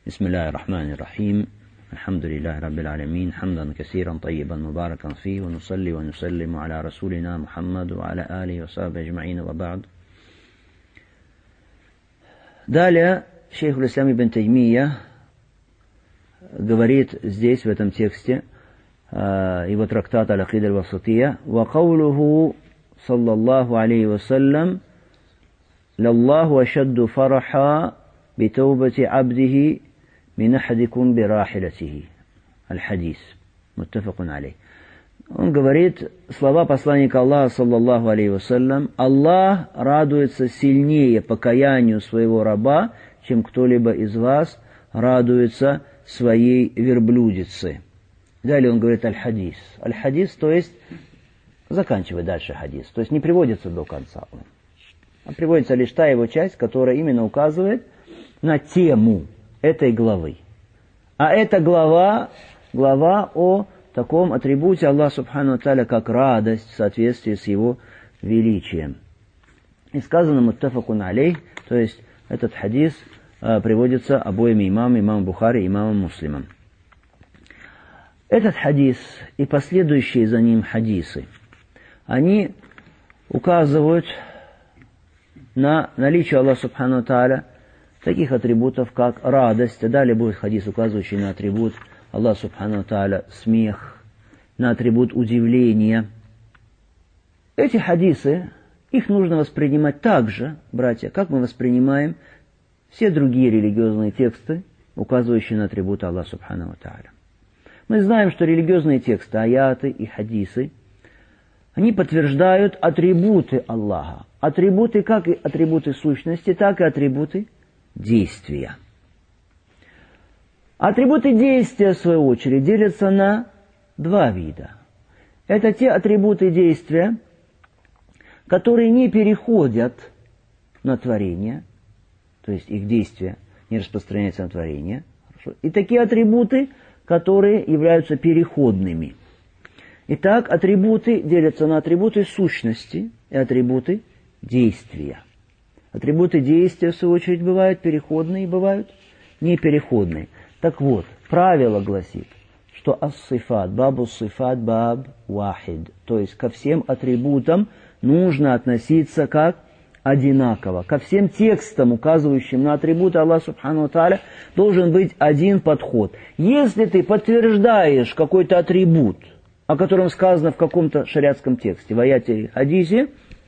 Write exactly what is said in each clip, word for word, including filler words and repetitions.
Бисмиллахи рахмани рахим. Алхамдулиллахи раббил аламин. Хамдан касиран тайибан мубаракан фи. Ва нусалли ва нусаллиму аля расулина Мухаммаду ва аля алихи ва сахбихи аджмаин ва ба'д. Далее шейх аль-Ислам ибн Таймия говорит здесь, в этом тексте, его трактат Аль-Акида аль-Васатия: «Ва каулуху саллаллаху алейхи ва саллям лаллаху ашадду фараха битаубати абдихи мин ахадикум бирахилатихи». Аль-Хадис. Муттафакун алейх. Он говорит слова посланника Аллаха саллаллаху алейхи ва саллям: «Аллах радуется сильнее покаянию своего раба, чем кто-либо из вас радуется своей верблюдице». Далее он говорит аль-хадис. Аль-хадис, то есть, заканчивает дальше хадис, то есть не приводится до конца он. А приводится лишь та его часть, которая именно указывает на тему этой главы. А эта глава, глава о таком атрибуте Аллаха субхану ва тааля, как радость в соответствии с его величием. И сказано муттафакун алейх, то есть этот хадис а, приводится обоими имамами, имамом Бухари и имамом Муслимом. Этот хадис и последующие за ним хадисы, они указывают на наличие Аллаха субхану ва тааля таких атрибутов, как радость. А далее будет хадис, указывающий на атрибут Аллаха субхану ва тааля смех, на атрибут удивления. Эти хадисы, их нужно воспринимать так же, братья, как мы воспринимаем все другие религиозные тексты, указывающие на атрибут Аллаха субхану ва тааля. Мы знаем, что религиозные тексты, аяты и хадисы, они подтверждают атрибуты Аллаха. Атрибуты, как и атрибуты сущности, так и атрибуты действия. Атрибуты действия, в свою очередь, делятся на два вида. Это те атрибуты действия, которые не переходят на творение, то есть их действие не распространяется на творение. Хорошо. И такие атрибуты, которые являются переходными. Итак, атрибуты делятся на атрибуты сущности и атрибуты действия. Атрибуты действия, в свою очередь, бывают переходные и бывают непереходные. Так вот, правило гласит, что ас-сифат, бабу сифат, баб вахид, то есть ко всем атрибутам нужно относиться как одинаково. Ко всем текстам, указывающим на атрибуты Аллаха субхану ва тааля, должен быть один подход. Если ты подтверждаешь какой-то атрибут, о котором сказано в каком-то шариатском тексте, в аяте или хадисе,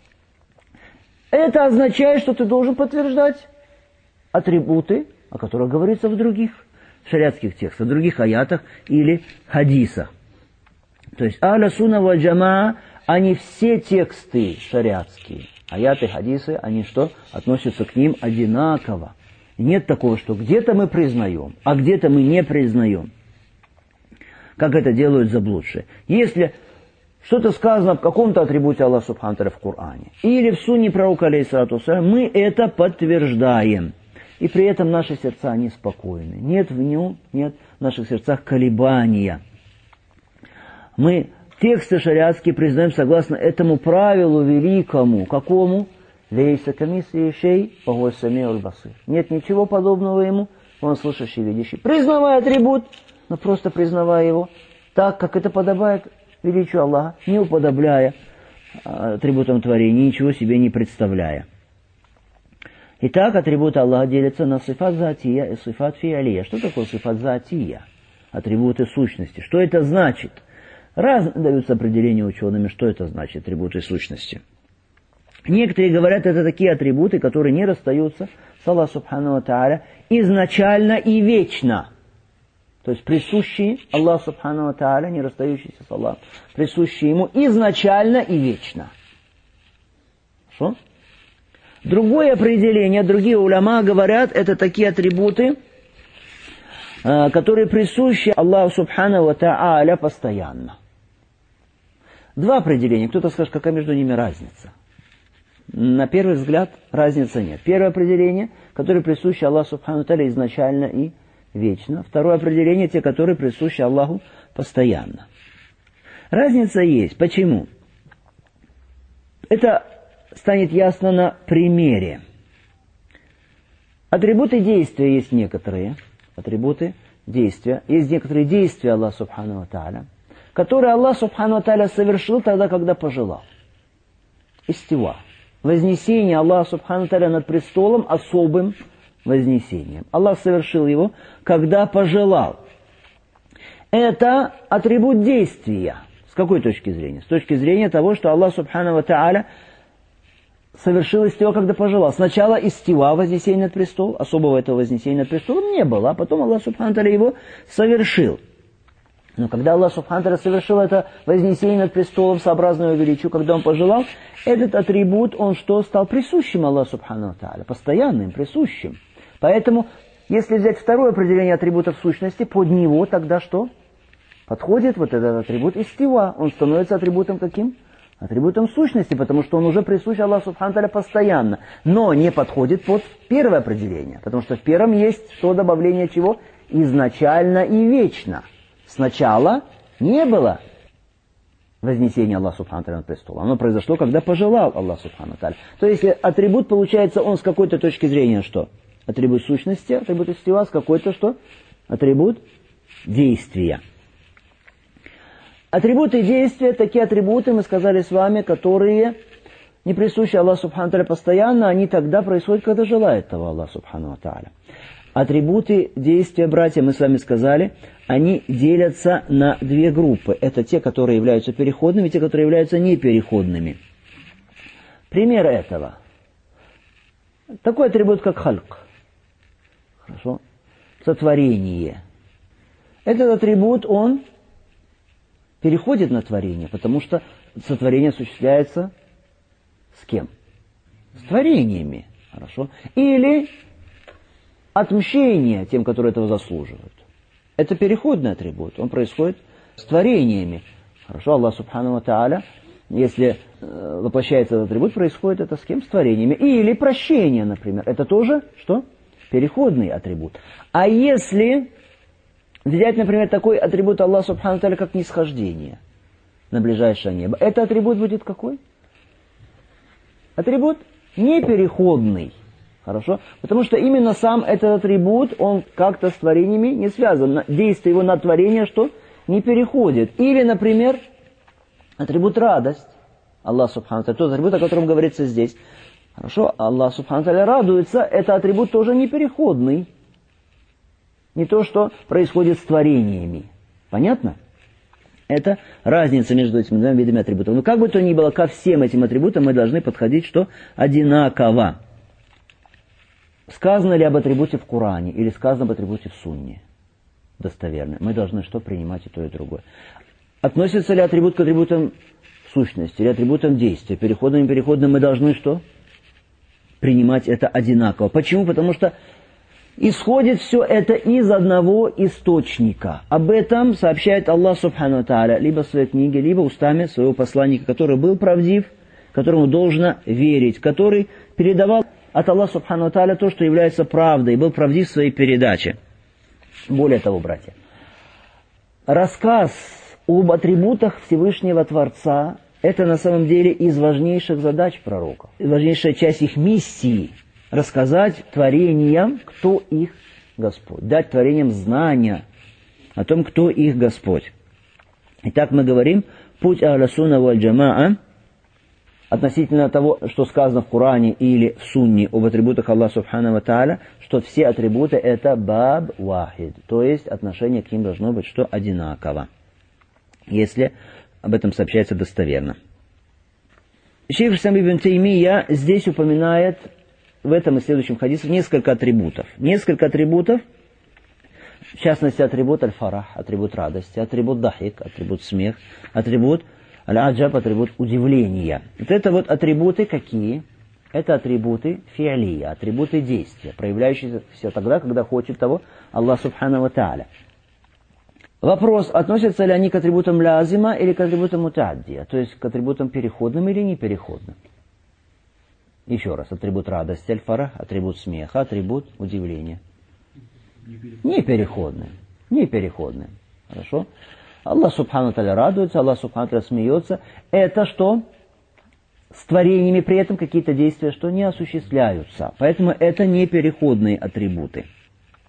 это означает, что ты должен подтверждать атрибуты, о которых говорится в других шариатских текстах, в других аятах или хадисах. То есть ахлю сунна валь джамаа, они все тексты шариатские, аяты, хадисы, они что? Относятся к ним одинаково. Нет такого, что где-то мы признаем, а где-то мы не признаем. Как это делают заблудшие. Если что-то сказано в каком-то атрибуте Аллаха субхану ва тааля в Коране, или в сунне пророка алейхиссалату вассалям, мы это подтверждаем. И при этом наши сердца неспокойны. Нет в нем, нет в наших сердцах колебания. Мы тексты шариатские признаем согласно этому правилу великому. Какому? Лейса камисли шей вахуа сами'уль басир. Нет ничего подобного ему, он слышащий, видящий. Признавая атрибут, но просто признавая его так, как это подобает величию Аллаха, не уподобляя атрибутам творения, ничего себе не представляя. Итак, атрибуты Аллаха делятся на сифат затия и сифат фиалия. Что такое сифат затия? Атрибуты сущности. Что это значит? Разные даются определения учеными, что это значит, атрибуты сущности. Некоторые говорят, это такие атрибуты, которые не расстаются с Аллахом субхану ва тааля изначально и вечно. То есть присущие Аллаху субхану ва тааля, не расстающиеся с Аллахом, присущие ему изначально и вечно. Что? Другое определение, другие уляма говорят, это такие атрибуты, которые присущи Аллаху субхану ва тааля постоянно. Два определения. Кто-то скажет, какая между ними разница? На первый взгляд разницы нет. Первое определение, которое присуще Аллаху субхану ва тааля изначально и вечно. Второе определение, те, которые присущи Аллаху постоянно. Разница есть. Почему? Это станет ясно на примере. Атрибуты действия есть некоторые, Атрибуты действия. Есть некоторые действия Аллаха Субхану ва Тааля, которые Аллах Субхану ва Тааля совершил тогда, когда пожелал. Истива. Вознесение Аллаха Субхану ва Тааля над престолом особым вознесением. Аллах совершил его, когда пожелал. Это атрибут действия. С какой точки зрения? С точки зрения того, что Аллах Субхану ва Тааля совершил истива, когда пожелал. Сначала истива, вознесение над престол, особого этого вознесения над престолом не было, а потом Аллах Субхану ва Тааля его совершил. Но когда Аллах Субхану ва Тааля совершил это вознесение над престолом сообразно его величию, когда он пожелал, этот атрибут, он что, стал присущим Аллаху Субхану ва Тааля, постоянным, присущим. Поэтому, если взять второе определение атрибутов сущности, под него тогда что? Подходит вот этот атрибут истива. Он становится атрибутом каким? Атрибутом сущности, потому что он уже присущ Аллаху Субхану ва Тааля постоянно. Но не подходит под первое определение, потому что в первом есть что добавление чего? Изначально и вечно. Сначала не было вознесения Аллаха Субхану ва Тааля над престолом. Оно произошло, когда пожелал Аллах Субхану ва Тааля. То есть атрибут, получается, он с какой-то точки зрения что? Атрибут сущности, атрибут истива, с какой-то что? Атрибут действия. Атрибуты действия, такие атрибуты, мы сказали с вами, которые не присущи Аллаху Субхану ва Тааля постоянно, они тогда происходят, когда желает того Аллах Субхану ва Тааля. Атрибуты действия, братья, мы с вами сказали, они делятся на две группы. Это те, которые являются переходными, и те, которые являются непереходными. Пример этого. Такой атрибут, как хальк. Хорошо? Сотворение. Этот атрибут, он переходит на творение, потому что сотворение осуществляется с кем? С творениями. Хорошо? Или отмщение тем, которые этого заслуживают. Это переходный атрибут. Он происходит с творениями. Хорошо? Аллах Субхану ва Тааля, если э, воплощается этот атрибут, происходит это с кем? С творениями. Или прощение, например. Это тоже что? Переходный атрибут. А если взять, например, такой атрибут Аллаха Субхану ва Тааля, как нисхождение на ближайшее небо, это атрибут будет какой? Атрибут непереходный. Хорошо? Потому что именно сам этот атрибут, он как-то с творениями не связан. Действие его на творение что? Не переходит. Или, например, атрибут радость. Аллах Субхану ва Тааля, тот атрибут, о котором говорится здесь. Хорошо? Аллах Субхану ва Тааля радуется, это атрибут тоже непереходный. Не то, что происходит с творениями. Понятно? Это разница между этими двумя видами атрибутов. Но как бы то ни было, ко всем этим атрибутам мы должны подходить что? Одинаково. Сказано ли об атрибуте в Коране или сказано об атрибуте в Сунне? Достоверно. Мы должны что? Принимать и то, и другое. Относится ли атрибут к атрибутам сущности или атрибутам действия? Переходным и переходным мы должны что? Принимать это одинаково. Почему? Потому что исходит все это из одного источника. Об этом сообщает Аллах Субхану ва Тааля либо в своей книге, либо устами своего посланника, который был правдив, которому должно верить, который передавал от Аллаха Субхану ва Тааля то, что является правдой, и был правдив в своей передаче. Более того, братья, рассказ об атрибутах Всевышнего Творца – это на самом деле из важнейших задач пророков, важнейшая часть их миссии – рассказать творениям, кто их Господь, дать творениям знания о том, кто их Господь. Итак, мы говорим, путь Ахля Сунна валь Джамаа относительно того, что сказано в Коране или в Сунне об атрибутах Аллаха Субхану ва Тааля, что все атрибуты это баб вахид, то есть отношение к ним должно быть что одинаково, если об этом сообщается достоверно. Шейх ал-Ислам ибн Таймия здесь упоминает в этом и следующем хадисе несколько атрибутов. Несколько атрибутов, в частности атрибут аль-фарах, атрибут радости, атрибут дахик, атрибут смех, атрибут аль-аджаб, атрибут удивления. Вот это вот атрибуты какие? Это атрибуты фиалия, атрибуты действия, проявляющиеся тогда, когда хочет того Аллах Субхану ва Тааля. Вопрос, относятся ли они к атрибутам лязима или к атрибутам мутааддия, то есть к атрибутам переходным или непереходным. Еще раз, атрибут радости, аль-фарах, атрибут смеха, атрибут удивления. Непереходным. Непереходным. Хорошо? Аллах Субхану ва Тааля радуется, Аллах Субхану ва Тааля смеется. Это что? С творениями при этом какие-то действия, что не осуществляются. Поэтому это непереходные атрибуты.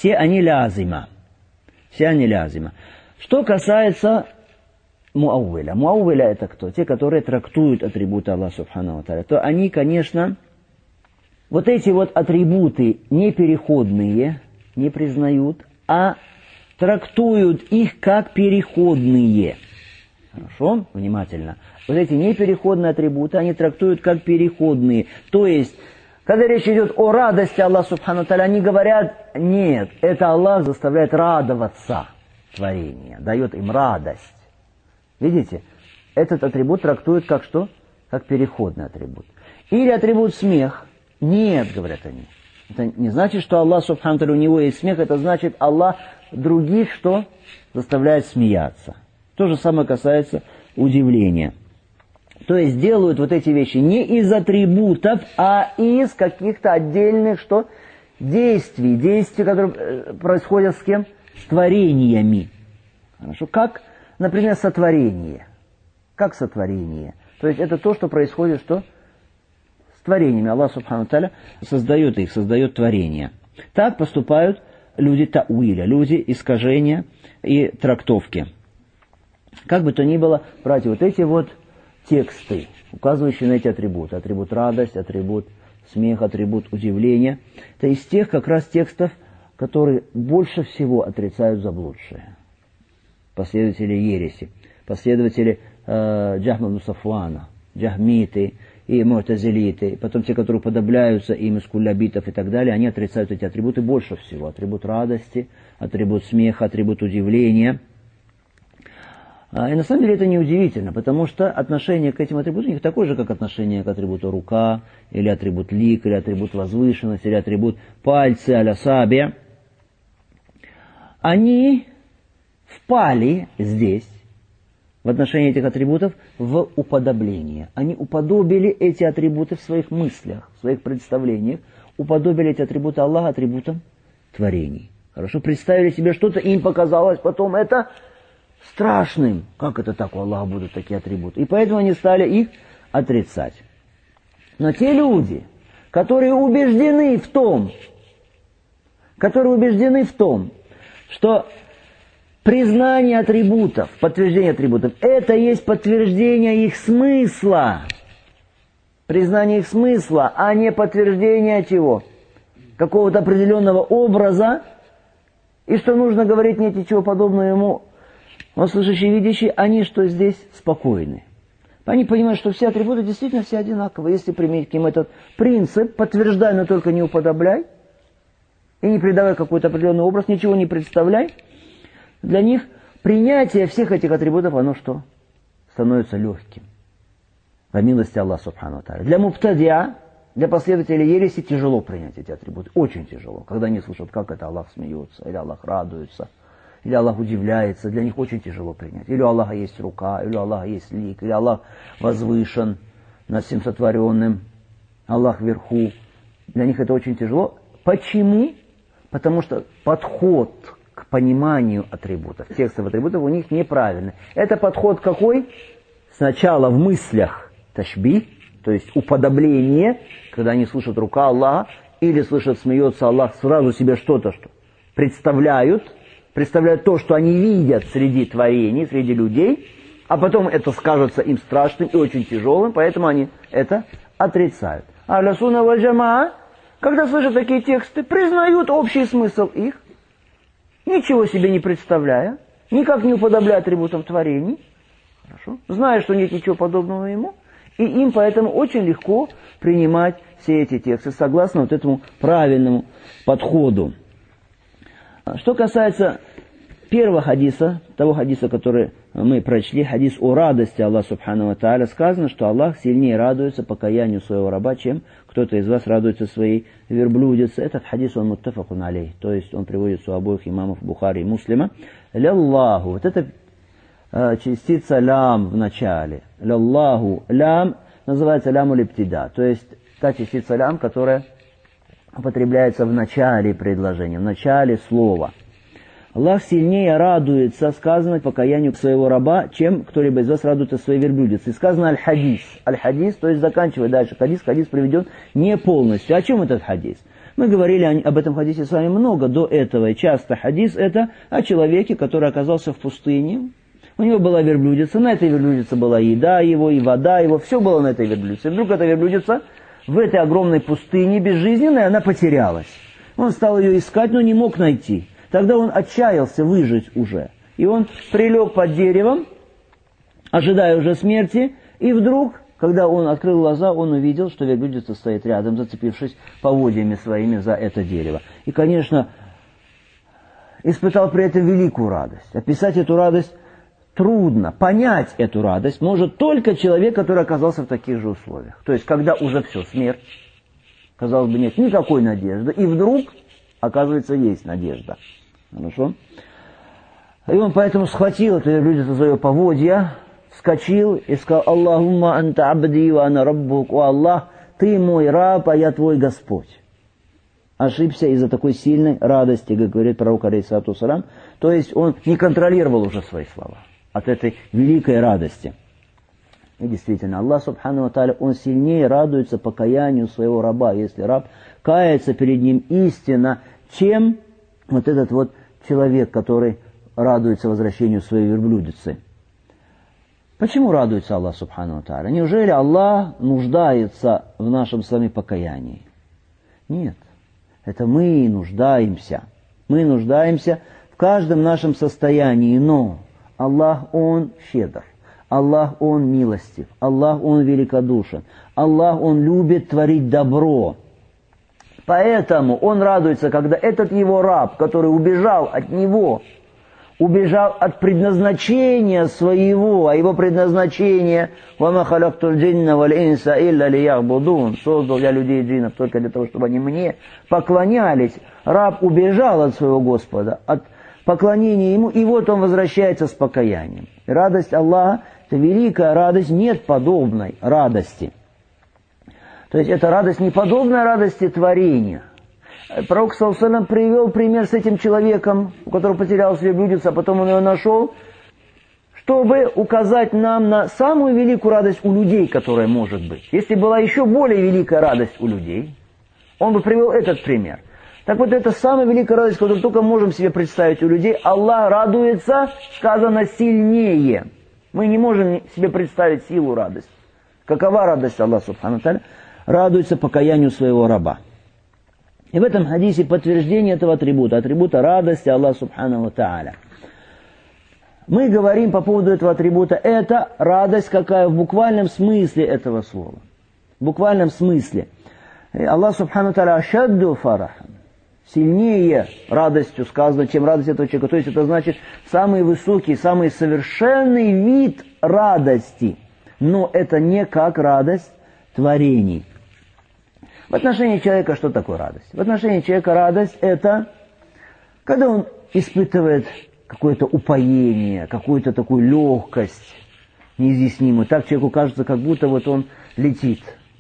все они лязима. Все они лязима. Что касается муауиля. Муауиля это кто? Те, которые трактуют атрибуты Аллаха Субхану ва Тааля. То они, конечно, вот эти вот атрибуты непереходные не признают, а трактуют их как переходные. Хорошо? Внимательно. Вот эти непереходные атрибуты, они трактуют как переходные. То есть, когда речь идет о радости Аллаха Субхану ва Тааля, они говорят, нет, это Аллах заставляет радоваться творение, дает им радость. Видите? Этот атрибут трактуют как что? Как переходный атрибут. Или атрибут смех. Нет, говорят они. Это не значит, что Аллах Субхану ва Тааля, у него есть смех, это значит, Аллах других что? Заставляет смеяться. То же самое касается удивления. То есть делают вот эти вещи не из атрибутов, а из каких-то отдельных что? Действий. Действий, которые происходят с кем? С творениями. Хорошо? Как, например, сотворение. Как сотворение. То есть это то, что происходит что? С творениями. Аллах Субхану ва Тааля создает их, создает творения. Так поступают люди тауиля, люди искажения и трактовки. Как бы то ни было, братья, вот эти вот тексты, указывающие на эти атрибуты, атрибут радость, атрибут смех, атрибут удивления, это из тех как раз текстов, которые больше всего отрицают заблудшие. Последователи ереси, последователи э, Джахма ибн Сафвана, джахмиты и му'тазилиты, потом те, которые подобляются им из куллябитов и так далее, они отрицают эти атрибуты больше всего. Атрибут радости, атрибут смеха, атрибут удивления. И на самом деле это неудивительно, потому что отношение к этим атрибутам у них такое же, как отношение к атрибуту рука, или атрибут лик, или атрибут возвышенности, или атрибут пальцы, а-ля саби. Они впали здесь, в отношении этих атрибутов, в уподобление. Они уподобили эти атрибуты в своих мыслях, в своих представлениях, уподобили эти атрибуты Аллаха атрибутам творений. Хорошо, представили себе что-то, и им показалось потом это страшным. Как это так, у Аллаха будут такие атрибуты? И поэтому они стали их отрицать. Но те люди, которые убеждены в том, которые убеждены в том, что признание атрибутов, подтверждение атрибутов, это есть подтверждение их смысла. Признание их смысла, а не подтверждение чего? Какого-то определенного образа. И что нужно говорить нет ничего подобного ему. Но слышащие и видящие, они что здесь спокойны. Они понимают, что все атрибуты действительно все одинаковые. Если применить к ним этот принцип, подтверждай, но только не уподобляй, и не придавай какой-то определенный образ, ничего не представляй, для них принятие всех этих атрибутов, оно что? Становится легким. По милости Аллаха Субхану ва Тааля. Для муптадиа, для последователей ереси тяжело принять эти атрибуты. Очень тяжело. Когда они слышат, как это Аллах смеется, или Аллах радуется, или Аллах удивляется, для них очень тяжело принять. Или у Аллаха есть рука, или у Аллаха есть лик, или Аллах возвышен над всем сотворенным, Аллах вверху. Для них это очень тяжело. Почему? Потому что подход к пониманию атрибутов, текстов атрибутов у них неправильный. Это подход какой? Сначала в мыслях ташбих, то есть уподобление, когда они слышат рука Аллаха, или слышат смеется Аллах, сразу себе что-то что представляют, представляют то, что они видят среди творений, среди людей, а потом это скажется им страшным и очень тяжелым, поэтому они это отрицают. Ахлю сунна валь джамаа, когда слышат такие тексты, признают общий смысл их, ничего себе не представляя, никак не уподобляя атрибутам творений, хорошо, зная, что нет ничего подобного ему, и им поэтому очень легко принимать все эти тексты, согласно вот этому правильному подходу. Что касается первого хадиса, того хадиса, который мы прочли, хадис о радости Аллаха Субхану ва Тааля, сказано, что Аллах сильнее радуется покаянию своего раба, чем кто-то из вас радуется своей верблюдице. Этот хадис, он муттафакун алейх, то есть он приводится у обоих имамов Бухари и Муслима. Ляллаху, вот эта э, частица лям в начале. Ляллаху, лям называется ляму липтида, то есть та частица лям, которая употребляется в начале предложения, в начале слова. Аллах сильнее радуется, сказано, покаянию своего раба, чем кто-либо из вас радуется своей верблюдице. И сказано аль-хадис. Аль-хадис, то есть заканчивая дальше хадис, хадис приведен не полностью. О чем этот хадис? Мы говорили об этом хадисе с вами много до этого, и часто хадис это о человеке, который оказался в пустыне. У него была верблюдица, на этой верблюдице была еда его, и вода его, все было на этой верблюдице. И вдруг эта верблюдица в этой огромной пустыне безжизненной, она потерялась. Он стал ее искать, но не мог найти. Тогда он отчаялся выжить уже. И он прилег под деревом, ожидая уже смерти, и вдруг, когда он открыл глаза, он увидел, что верблюдица стоит рядом, зацепившись поводьями своими за это дерево. И, конечно, испытал при этом великую радость. Описать эту радость трудно. Понять эту радость может только человек, который оказался в таких же условиях. То есть, когда уже все, смерть, казалось бы, нет никакой надежды, и вдруг, оказывается, есть надежда. Хорошо? И он поэтому схватил эту верблюдицу за ее поводья, вскочил и сказал: «Аллахумма анта абди ва ана раббук». «О Аллах, ты мой раб, а я твой Господь». Ошибся из-за такой сильной радости, как говорит пророк алейхиссалату вассалям. То есть он не контролировал уже свои слова от этой великой радости. И действительно, Аллах субхану ва тааля, Он сильнее радуется покаянию своего раба, если раб кается перед ним истинно, чем вот этот вот человек, который радуется возвращению своей верблюдицы. Почему радуется Аллах субхану ва тааля? Неужели Аллах нуждается в нашем с вами покаянии? Нет. Это мы нуждаемся. Мы нуждаемся в каждом нашем состоянии, но Аллах, Он щедр. Аллах, Он милостив. Аллах, Он великодушен. Аллах, Он любит творить добро. Поэтому Он радуется, когда этот Его раб, который убежал от Него, убежал от предназначения своего, а его предназначение «Вама халактуль джинна валь инса илля лиябудун» создал я людей и джиннов только для того, чтобы они мне поклонялись. Раб убежал от своего Господа, от поклонения Ему, и вот он возвращается с покаянием. И радость Аллаха – это великая радость, нет подобной радости. То есть это радость не подобная радости творения. Пророк саллаллаху алейхи ва саллям привел пример с этим человеком, у которого потерялась верблюдица, а потом он ее нашел, чтобы указать нам на самую великую радость у людей, которая может быть. Если была еще более великая радость у людей, он бы привел этот пример. Так вот, это самая великая радость, которую только можем себе представить у людей. Аллах радуется, сказано, сильнее. Мы не можем себе представить силу радости. Какова радость Аллаха субхану ва тааля? Радуется покаянию своего раба. И в этом хадисе подтверждение этого атрибута, атрибута радости Аллаха субхану ва тааля. Мы говорим по поводу этого атрибута, это радость какая в буквальном смысле этого слова. В буквальном смысле. Аллах субхану ва тааля ашадду фарахан. Сильнее радостью сказано, чем радость этого человека. То есть это значит самый высокий, самый совершенный вид радости. Но это не как радость творений. В отношении человека что такое радость? В отношении человека радость это, когда он испытывает какое-то упоение, какую-то такую легкость неизъяснимую. Так человеку кажется, как будто вот он летит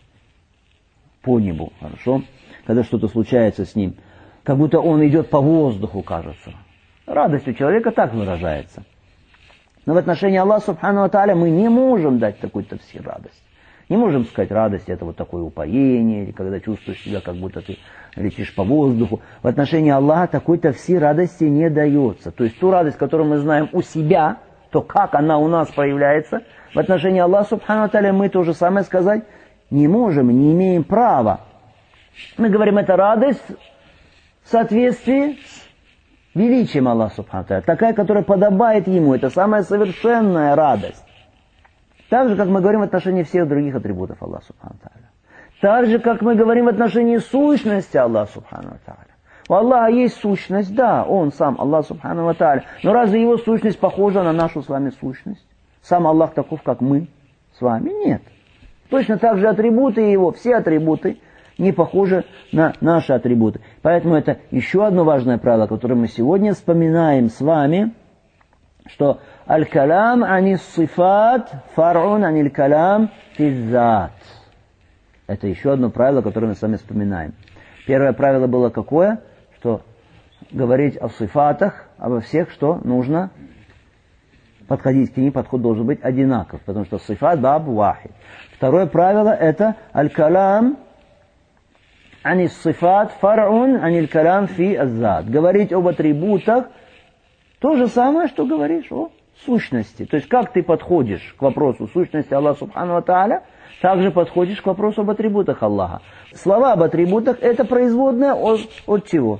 по небу, хорошо? Когда что-то случается с ним. Как будто он идет по воздуху, кажется. Радость у человека так выражается. Но в отношении Аллаха субхану ва тааля мы не можем дать такую-то все радость. Не можем сказать, радость это вот такое упоение, или когда чувствуешь себя, как будто ты летишь по воздуху. В отношении Аллаха такой-то всей радости не дается. То есть ту радость, которую мы знаем у себя, то как она у нас проявляется, в отношении Аллаха субхану ва тааля мы то же самое сказать не можем, не имеем права. Мы говорим, это радость в соответствии с величием Аллаха субхану ва тааля, такая, которая подобает Ему, это самая совершенная радость. Так же, как мы говорим в отношении всех других атрибутов Аллаха субхану ва тааля. Так же, как мы говорим в отношении сущности Аллаха субхану ва тааля. У Аллаха есть сущность, да, Он сам, Аллах субхану ва тааля. Но разве Его сущность похожа на нашу с вами сущность? Сам Аллах таков, как мы с вами? Нет. Точно так же атрибуты Его, все атрибуты, не похожи на наши атрибуты. Поэтому это еще одно важное правило, которое мы сегодня вспоминаем с вами, что аль-калам ани-сифат фар'ун аниль-калам физзат. Это еще одно правило, которое мы с вами вспоминаем. Первое правило было какое? Что говорить о сифатах, обо всех, что нужно подходить к ним, подход должен быть одинаков, потому что сифат баб вахид. Второе правило это аль-калам ани сифат фар'ун аниль калям фи аззат. Говорить об атрибутах то же самое, что говоришь о сущности. То есть, как ты подходишь к вопросу сущности Аллаха Субхану ва Тааля, также подходишь к вопросу об атрибутах Аллаха. Слова об атрибутах – это производное от, от чего?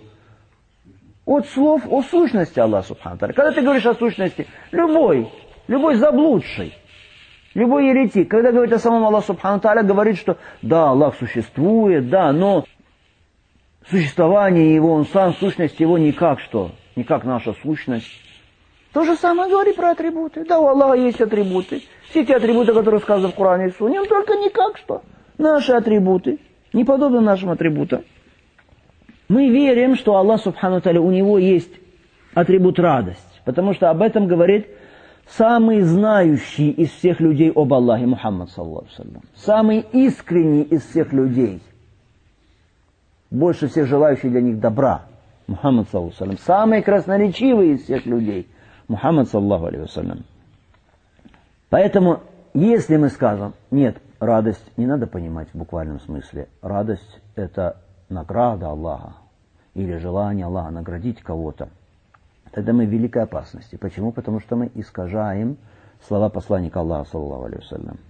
От слов о сущности Аллаха Субхану ва Тааля. Когда ты говоришь о сущности, любой, любой заблудший, любой еретик, когда говорит о самом Аллахе Субхану ва Тааля, говорит, что да, Аллах существует, да, но существование Его, Он сам, сущность Его не как что, не как наша сущность. То же самое говорит про атрибуты. Да, у Аллаха есть атрибуты. Все те атрибуты, которые сказаны в Коране и Сунне, но только не как что. Наши атрибуты, не подобны нашим атрибутам. Мы верим, что Аллах Субхану ва Тааля, у Него есть атрибут радость, потому что об этом говорит самый знающий из всех людей об Аллахе Мухаммад, саллаллаху алейхи ва саллям. Самый искренний из всех людей. Больше всех желающий для них добра. Мухаммад, саллаллаху алейхи ва саллям. Самый красноречивый из всех людей. Мухаммад, саллаллаху алейхи ва саллям. Поэтому, если мы скажем, нет, радость не надо понимать в буквальном смысле. Радость – это награда Аллаха. Или желание Аллаха наградить кого-то. Тогда мы в великой опасности. Почему? Потому что мы искажаем слова посланника Аллаха, саллаллаху алейхи ва саллям.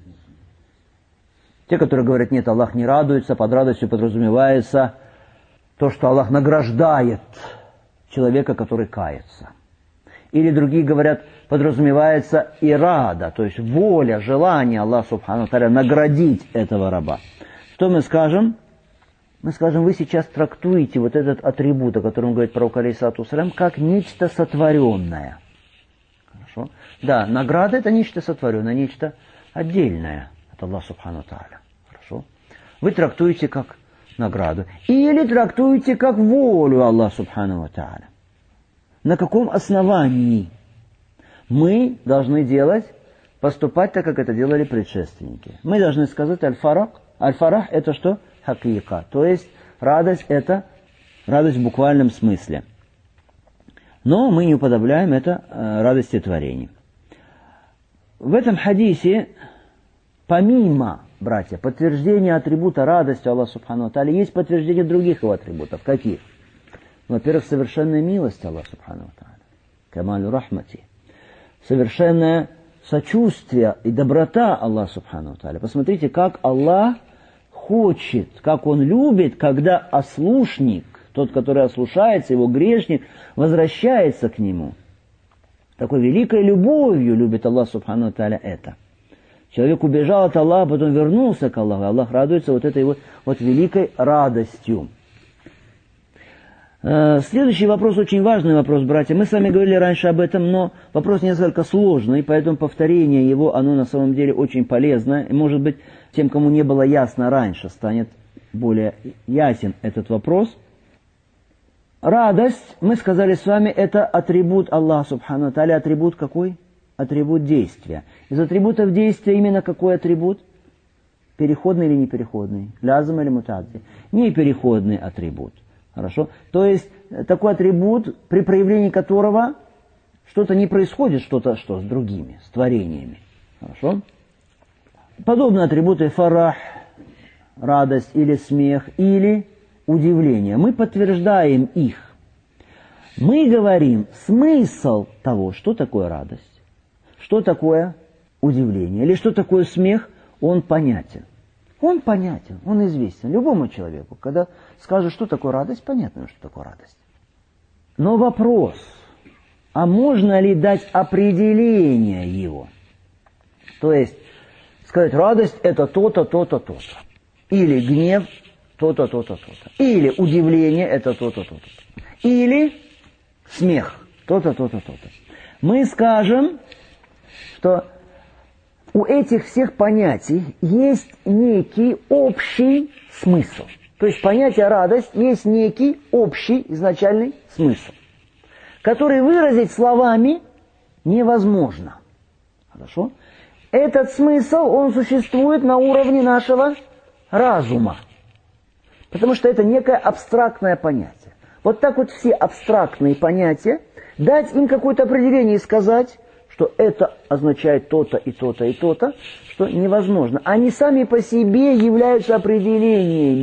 Те, которые говорят, нет, Аллах не радуется, под радостью подразумевается то, что Аллах награждает человека, который кается. Или другие говорят, подразумевается ирада, то есть воля, желание Аллаха Субхану ва Тааля наградить этого раба. Что мы скажем? Мы скажем, вы сейчас трактуете вот этот атрибут, о котором говорит пророк алейхиссалату вассалям, как нечто сотворенное. Хорошо? Да, награда это нечто сотворенное, нечто отдельное от Аллаха Субхану ва Тааля. Хорошо? Вы трактуете как награду. Или трактуете как волю Аллаха Субхану ва Тааля. На каком основании мы должны делать, поступать так, как это делали предшественники? Мы должны сказать аль-фарах. Аль-фарах это что? Хакика. То есть радость это радость в буквальном смысле. Но мы не уподобляем это э, радости творения. В этом хадисе, помимо, братья, подтверждения атрибута радости Аллаха Субхану ва Тааля, есть подтверждение других его атрибутов. Каких? Во-первых, совершенная милость Аллаха Субхану ва Тааля. Камалю рахмати. Совершенное сочувствие и доброта Аллаха Субхану ва Тааля. Посмотрите, как Аллах хочет, как Он любит, когда ослушник, тот, который ослушается, его грешник, возвращается к Нему. Такой великой любовью любит Аллах Субхану ва Тааля это. Человек убежал от Аллаха, потом вернулся к Аллаху. Аллах радуется вот этой вот, вот великой радостью. Следующий вопрос, очень важный вопрос, братья. Мы с вами говорили раньше об этом, но вопрос несколько сложный, поэтому повторение его, оно на самом деле очень полезно. И, может быть, тем, кому не было ясно раньше, станет более ясен этот вопрос. Радость, мы сказали с вами, это атрибут Аллаха Субхану ва Тааля. Атрибут какой? Атрибут действия. Из атрибутов действия именно какой атрибут? Переходный или непереходный? Лязм или мутадди? Непереходный атрибут. Хорошо? То есть, такой атрибут, при проявлении которого что-то не происходит, что-то что с другими, с творениями. Хорошо? Подобные атрибуты фарах, радость или смех, или удивление. Мы подтверждаем их. Мы говорим смысл того, что такое радость, что такое удивление, или что такое смех, он понятен. Он понятен, он известен любому человеку. Когда скажут, что такое радость, понятно, что такое радость. Но вопрос, а можно ли дать определение его? То есть, сказать, радость это то-то, то-то, то-то. Или гнев то-то, то-то, то-то. Или удивление это то-то, то-то. Или смех то-то, то-то, то-то. Мы скажем, что у этих всех понятий есть некий общий смысл. То есть понятие радость есть некий общий изначальный смысл, который выразить словами невозможно. Хорошо? Этот смысл, он существует на уровне нашего разума. Потому что это некое абстрактное понятие. Вот так вот все абстрактные понятия, дать им какое-то определение и сказать, что это означает то-то и то-то и то-то, что невозможно. Они сами по себе являются определениями.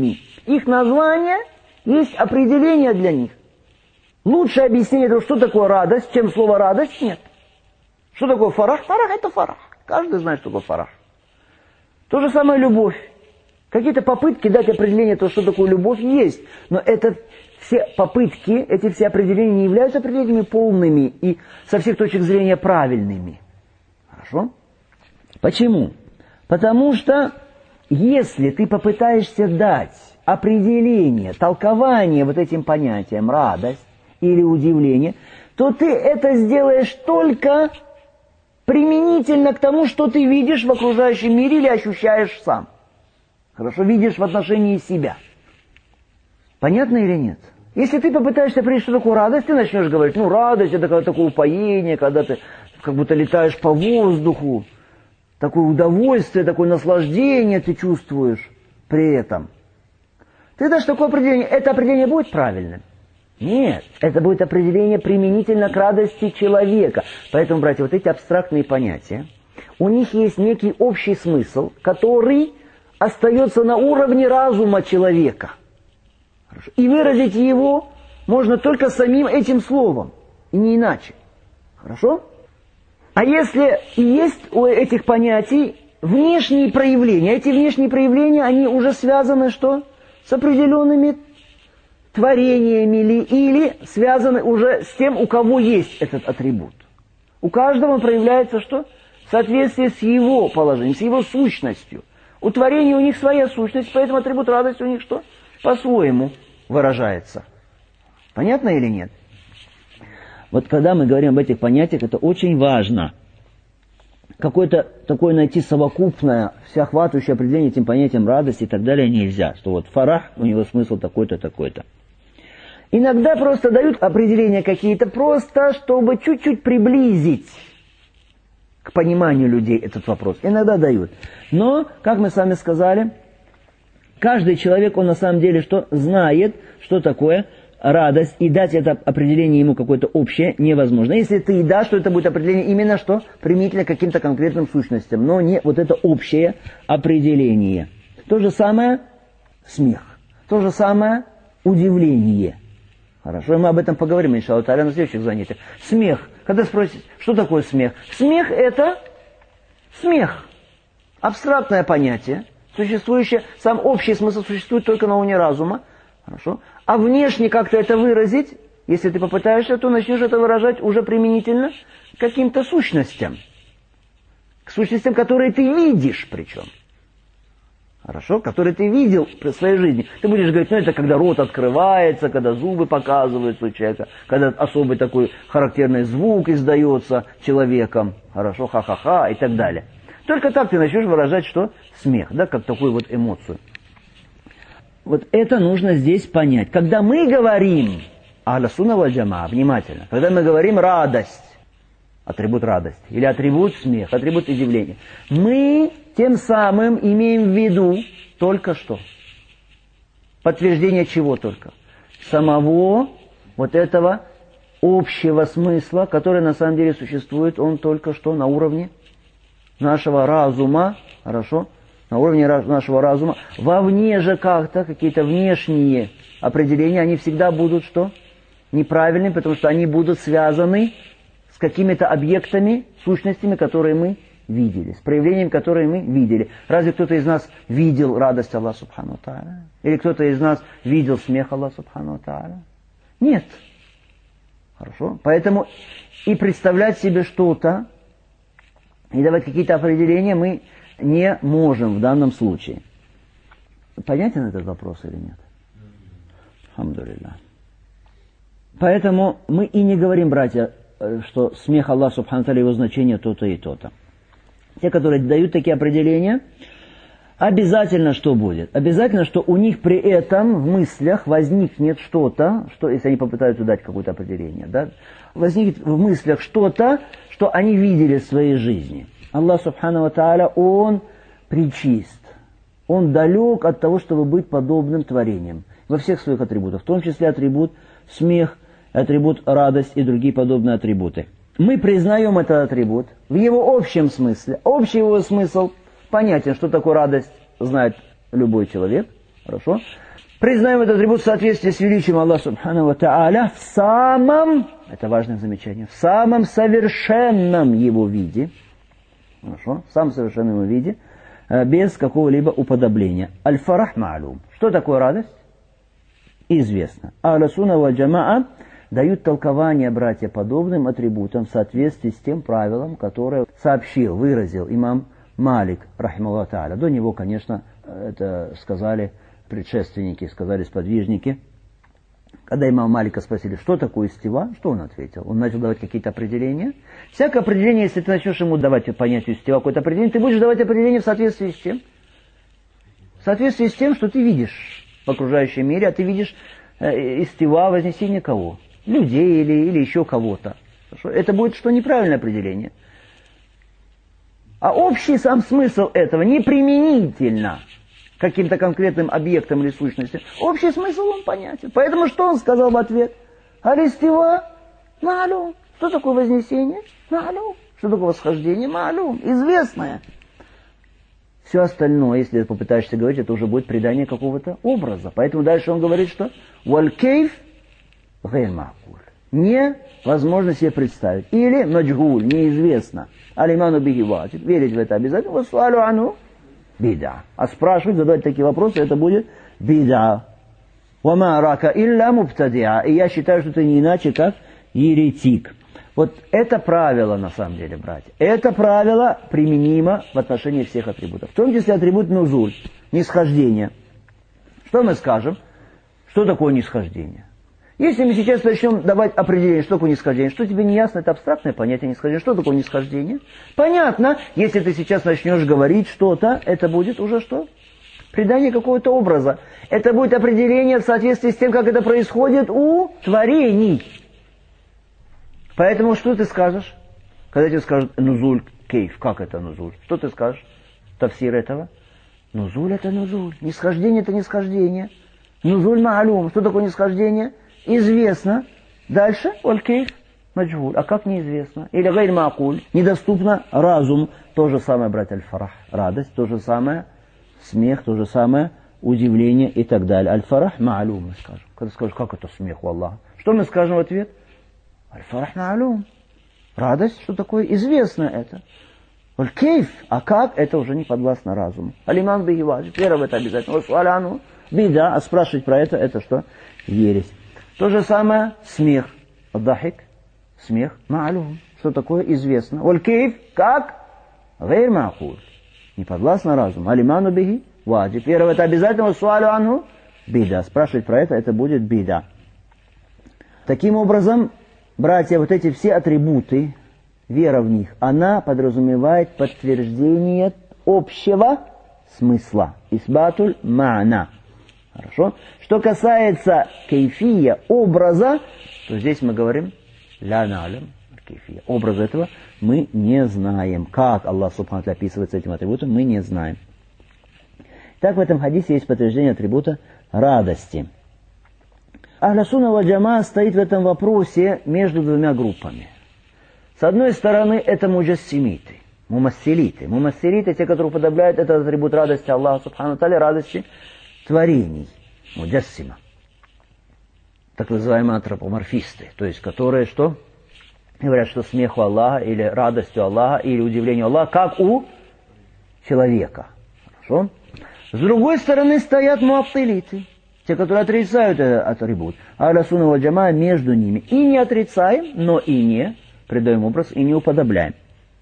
их название есть определение для них. Лучшее объяснение того, что такое радость, чем слово радость, нет. Что такое фарах? Фарах это фарах. Каждый знает, что такое фарах. То же самое любовь. Какие-то попытки дать определение того, что такое любовь, есть. Но это все попытки, эти все определения не являются определениями полными и со всех точек зрения правильными. Хорошо? Почему? Потому что если ты попытаешься дать определение, толкование вот этим понятиям радость или удивление, то ты это сделаешь только применительно к тому, что ты видишь в окружающем мире или ощущаешь сам. Хорошо, видишь в отношении себя. Понятно или нет? Если ты попытаешься определить, что такое радость, ты начнешь говорить, ну радость это когда такое упоение, когда ты как будто летаешь по воздуху, такое удовольствие, такое наслаждение ты чувствуешь при этом. Ты дашь такое определение, это определение будет правильным? Нет, это будет определение применительно к радости человека. Поэтому, братья, вот эти абстрактные понятия, у них есть некий общий смысл, который остается на уровне разума человека. Хорошо. И выразить его можно только самим этим словом, и не иначе. Хорошо? А если и есть у этих понятий внешние проявления, эти внешние проявления, они уже связаны что? С определенными творениями или, или связаны уже с тем, у кого есть этот атрибут. У каждого он проявляется что? В соответствии с его положением, с его сущностью. У творения у них своя сущность, поэтому атрибут радости у них что? По-своему выражается. Понятно или нет? Вот когда мы говорим об этих понятиях, это очень важно. Какое-то такое найти совокупное, всеохватывающее определение этим понятиям радости и так далее нельзя. Что вот фарах, у него смысл такой-то, такой-то. Иногда просто дают определения какие-то, просто чтобы чуть-чуть приблизить к пониманию людей этот вопрос. Иногда дают. Но, как мы с вами сказали, каждый человек, он на самом деле что? Знает, что такое радость, и дать это определение ему какое-то общее невозможно. Если ты и дашь, то это будет определение именно что? Применительно к каким-то конкретным сущностям, но не вот это общее определение. То же самое смех, то же самое удивление. Хорошо, мы об этом поговорим, иншаллах тааля, на следующих занятиях. Смех. Когда спросите, что такое смех? Смех это смех. Абстрактное понятие, существующее, сам общий смысл существует только на уровне разума. Хорошо. А внешне как-то это выразить, если ты попытаешься, то начнешь это выражать уже применительно к каким-то сущностям. К сущностям, которые ты видишь причем. Хорошо? Которые ты видел в своей жизни. Ты будешь говорить, ну это когда рот открывается, когда зубы показываются у человека, когда особый такой характерный звук издается человеком. Хорошо? Ха-ха-ха и так далее. Только так ты начнешь выражать что? Смех, да, как такую вот эмоцию. Вот это нужно здесь понять. Когда мы говорим ахлю сунна валь джамаа, внимательно, когда мы говорим радость, атрибут радости, или атрибут смех, атрибут удивления, мы тем самым имеем в виду только что? Подтверждение чего только? Самого вот этого общего смысла, который на самом деле существует, он только что на уровне нашего разума, хорошо? На уровне нашего разума. Вовне же как-то какие-то внешние определения, они всегда будут что? Неправильными, потому что они будут связаны с какими-то объектами, сущностями, которые мы видели, с проявлениями, которые мы видели. Разве кто-то из нас видел радость Аллаха субхану тааля? Или кто-то из нас видел смех Аллаха субхану тааля? Нет. Хорошо? Поэтому и представлять себе что-то, и давать какие-то определения мы не можем в данном случае. Понятен этот вопрос или нет? Алхамдулиллах. Поэтому мы и не говорим, братья, что смех Аллаха субхану тааля, его значение то-то и то-то. Те, которые дают такие определения, обязательно что будет? Обязательно, что у них при этом в мыслях возникнет что-то, что, если они попытаются дать какое-то определение, да, возникнет в мыслях что-то, что они видели в своей жизни. Аллах субхану тааля, Он пречист. Он далек от того, чтобы быть подобным творением. Во всех своих атрибутах. В том числе атрибут смех, атрибут радость и другие подобные атрибуты. Мы признаем этот атрибут в его общем смысле. Общий его смысл понятен, что такое радость, знает любой человек. Хорошо? Признаем этот атрибут в соответствии с величием Аллаха Субхану ва Тааля в самом, это важное замечание, в самом совершенном его виде, хорошо, в самом совершенном его виде, без какого-либо уподобления. Аль-фарах ма'лум. Что такое радость? Известно. Ахлю сунна валь джамаа дают толкование, братья, подобным атрибутам в соответствии с тем правилом, которое сообщил, выразил имам Малик, рахималлаху тааля. До него, конечно, это сказали предшественники, сказали сподвижники. Когда имама Малика спросили, что такое истива, что он ответил? Он начал давать какие-то определения. Всякое определение, если ты начнешь ему давать понятию истива какое-то определение, ты будешь давать определение в соответствии с чем? В соответствии с тем, что ты видишь в окружающем мире, а ты видишь э, истива, вознесение кого? Людей или, или еще кого-то. Это будет что неправильное определение. А общий сам смысл этого неприменительно каким-то конкретным объектом или сущностям. Общий смысл он понятен. Поэтому что он сказал в ответ? Алистива ма'лум. Что такое вознесение? Ма'лум. Что такое восхождение? Ма'лум. Известное. Все остальное, если ты попытаешься говорить, это уже будет придание какого-то образа. Поэтому дальше он говорит, что валь кейф гайр ма'куль. Невозможно себе представить. Или маджгуль, неизвестно. Алиману биги ваджиб. Верить в это обязательно. Вассуалю ану бида. А спрашивать, задавать такие вопросы, это будет бида. Вама рака илля мубтадиа. И я считаю, что это не иначе, как еретик. Вот это правило, на самом деле, братья. Это правило применимо в отношении всех атрибутов. В том числе атрибут нузуль, нисхождение. Что мы скажем? Что такое нисхождение? Если мы сейчас начнем давать определение, что такое нисхождение, что тебе не ясно, это абстрактное понятие нисхождения. Что такое нисхождение? Понятно, если ты сейчас начнешь говорить что-то, это будет уже что? Придание какого-то образа. Это будет определение в соответствии с тем, как это происходит у творений. Поэтому что ты скажешь? Когда тебе скажут нузуль кейф, как это нузуль? Что ты скажешь? Тафсир этого? Нузуль это нузуль. Нисхождение это нисхождение. Нузуль ма'лум. Что такое нисхождение? Известно. Дальше валь кейф маджгуль. А как неизвестно? Или гайр ма'куль. Недоступно разум. То же самое, братья, аль-фарах. Радость. То же самое смех. То же самое удивление и так далее. Аль-фарах ма'лум мы скажем. Когда скажешь, как это смех у Аллаха? Что мы скажем в ответ? Аль-фарах ма'лум. Радость, что такое? Известно это. Аль-кейф. А как? Это уже не подвластно разуму. Алиман биги ваджиб. Вера в это обязательно. Вассуаляну бида. А спрашивать про это, это что? Ересь. То же самое смех. Дахик. Смех. Ма'лум. Что такое? Известно. Валь-кейф. Как? Гайр ма'куль. Не подвластно разуму. Алиману биги ваджиб. Вера в это обязательно. Вассуаляну бида. Спрашивать про это, это будет бида. Таким образом, братья, вот эти все атрибуты, вера в них, она подразумевает подтверждение общего смысла. Исбатуль ма'на. Хорошо? Что касается кейфия, образа, то здесь мы говорим ля налям кейфия. Образ этого мы не знаем. Как Аллах Субхану ва Тааля описывается этим атрибутом, мы не знаем. Так в этом хадисе есть подтверждение атрибута радости. Ахлю сунна валь джамаа стоит в этом вопросе между двумя группами. С одной стороны, это муджассимиты, мумассилиты. Мумассилиты, те, которые уподобляют этот атрибут радости Аллаха Субхану ва Тааля, радости творений. Муджассима. Так называемые антропоморфисты. То есть, которые что? Говорят, что смеху Аллаха, или радостью Аллаха, или удивлению Аллаха, как у человека. Хорошо? С другой стороны, стоят муаттилиты. Те, которые отрицают этот атрибут. Ахлю сунна валь джамаа между ними. И не отрицаем, но и не придаем образ, и не уподобляем.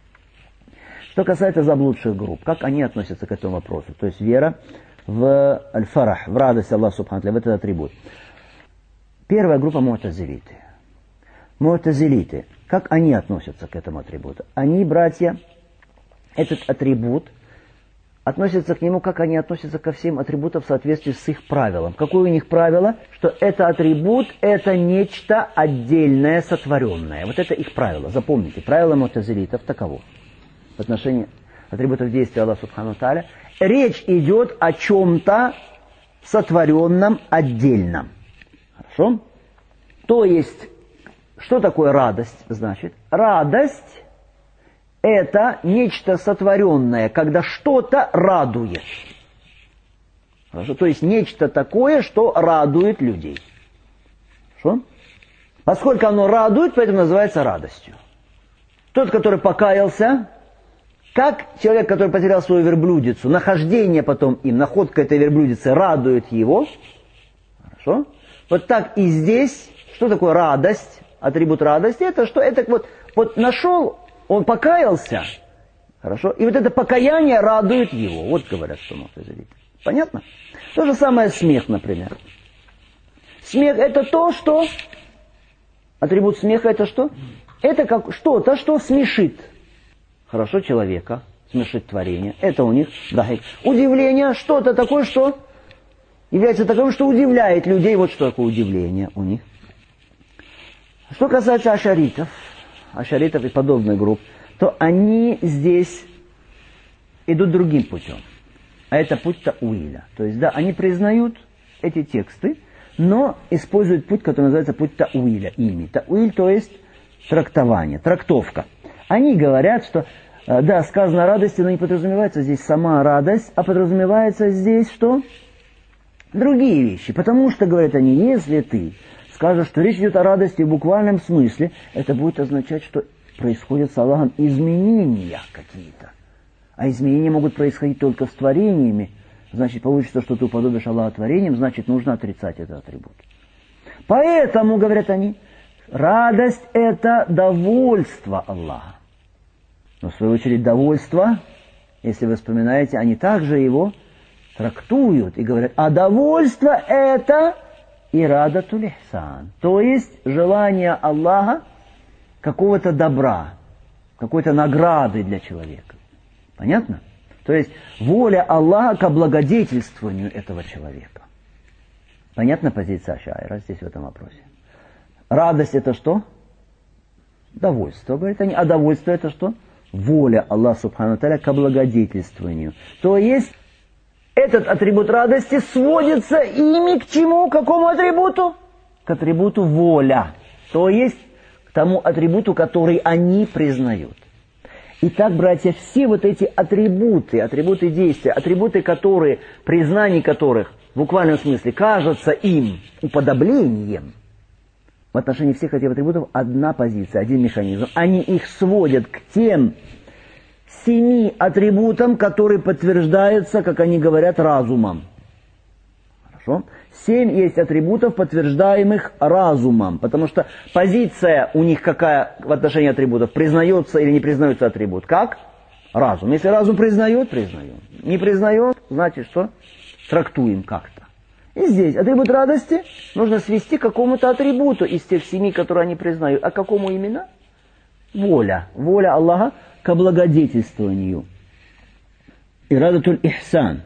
Что касается заблудших групп, как они относятся к этому вопросу? То есть вера в аль-фарах, в радость Аллаха Субхану ва Тааля, в этот атрибут. Первая группа му'тазилиты. Му'тазилиты. Как они относятся к этому атрибуту? Они, братья, этот атрибут относятся к нему, как они относятся ко всем атрибутам в соответствии с их правилом. Какое у них правило? Что это атрибут, это нечто отдельное, сотворенное. Вот это их правило. Запомните, правило му'тазилитов таково. В отношении атрибутов действия Аллаха Субхану ва Тааля. Речь идет о чем-то сотворенном, отдельном. Хорошо? То есть, что такое радость? Значит, радость – это нечто сотворенное, когда что-то радует. Хорошо? То есть нечто такое, что радует людей. Хорошо? Поскольку оно радует, поэтому называется радостью. Тот, который покаялся, как человек, который потерял свою верблюдицу, нахождение потом им, находка этой верблюдицы радует его. Хорошо? Вот так и здесь, что такое радость, атрибут радости, это что? Это вот, вот нашел, он покаялся, хорошо? И вот это покаяние радует его. Вот говорят, что му'тазилиты. Понятно? То же самое смех, например. Смех это то, что... Атрибут смеха это что? Это как что-то, что смешит. Хорошо человека, смешит творение. Это у них дахик. Удивление, что-то такое, что является таковым, что удивляет людей. Вот что такое удивление у них. Что касается ашаритов, ашаритов и подобных групп, то они здесь идут другим путем. А это путь тауиля. То есть, да, они признают эти тексты, но используют путь, который называется путь тауиля ими. Тауиль, то есть трактование, трактовка. Они говорят, что, да, сказано о радости, но не подразумевается здесь сама радость, а подразумевается здесь что? Другие вещи. Потому что, говорят они, если ты скажешь, что речь идет о радости в буквальном смысле, это будет означать, что происходят с Аллахом изменения какие-то. А изменения могут происходить только с творениями. Значит, получится, что ты уподобишь Аллаха творением, значит, нужно отрицать этот атрибут. Поэтому, говорят они, радость – это довольство Аллаха. Но, в свою очередь, довольство, если вы вспоминаете, они также его трактуют и говорят, а довольство – это ирадатуль ихсан, то есть желание Аллаха какого-то добра, какой-то награды для человека. Понятно? То есть воля Аллаха к облагодетельствованию этого человека. Понятна позиция Ашаира здесь в этом вопросе? Радость это что? Довольство, говорят они. А довольство это что? Воля Аллаха Субхану Тааля к облагодетельствованию. То есть этот атрибут радости сводится ими к чему? К какому атрибуту? К атрибуту воля. То есть к тому атрибуту, который они признают. Итак, братья, все вот эти атрибуты, атрибуты действия, атрибуты, которые, признание которых в буквальном смысле кажется им уподоблением, в отношении всех этих атрибутов одна позиция, один механизм. Они их сводят к тем семи атрибутам, которые подтверждаются, как они говорят, разумом. Хорошо? Семь есть атрибутов, подтверждаемых разумом. Потому что позиция у них какая в отношении атрибутов? Признается или не признается атрибут? Как? Разум. Если разум признает, признаем. Не признает, значит что? Трактуем как-то. И здесь атрибут радости нужно свести к какому-то атрибуту из тех семи, которые они признают. А какому именно? Воля. Воля Аллаха к облагодетельствованию. Ирадатуль ихсан.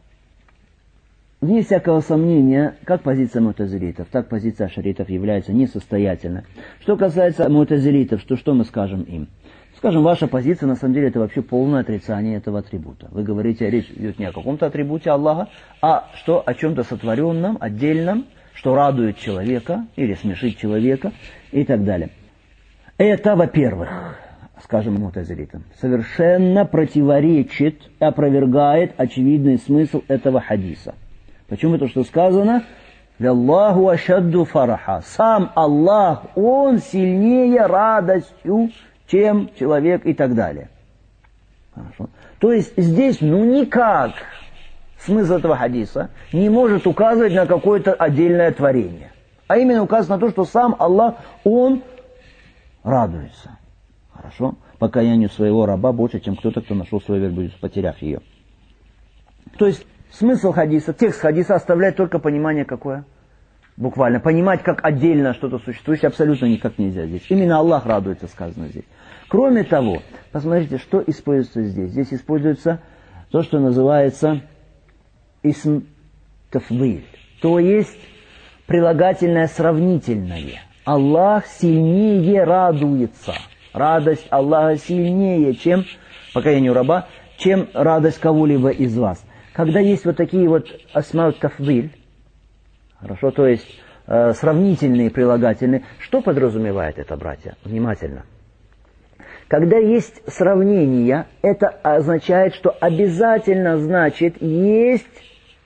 Вне всякого сомнения, как позиция му'тазилитов, так позиция ашаритов является несостоятельной. Что касается му'тазилитов, то что мы скажем им? Скажем, ваша позиция на самом деле это вообще полное отрицание этого атрибута. Вы говорите, речь идет не о каком-то атрибуте Аллаха, а что о чем-то сотворенном, отдельном, что радует человека или смешит человека и так далее. Это, во-первых, скажем му'тазилитам, совершенно противоречит, опровергает очевидный смысл этого хадиса. Почему? Потому что сказано «Валлаху ашадду фараха». Сам Аллах, Он сильнее радостью, чем человек и так далее. Хорошо. То есть здесь ну никак смысл этого хадиса не может указывать на какое-то отдельное творение. А именно указывает на то, что сам Аллах, Он радуется. Хорошо? Покаянию своего раба больше, чем кто-то, кто нашел свою верблюдицу, потеряв ее. То есть смысл хадиса, текст хадиса оставляет только понимание какое? Буквально. Понимать, как отдельно что-то существующее, абсолютно никак нельзя здесь. Именно Аллах радуется, сказано здесь. Кроме того, посмотрите, что используется здесь. Здесь используется то, что называется исм тафдиль. То есть прилагательное сравнительное. Аллах сильнее радуется. Радость Аллаха сильнее, чем покаянию раба, чем радость кого-либо из вас. Когда есть вот такие вот асмаут тафдиль, хорошо, то есть э, сравнительные, прилагательные, что подразумевает это, братья? Внимательно. Когда есть сравнение, это означает, что обязательно, значит, есть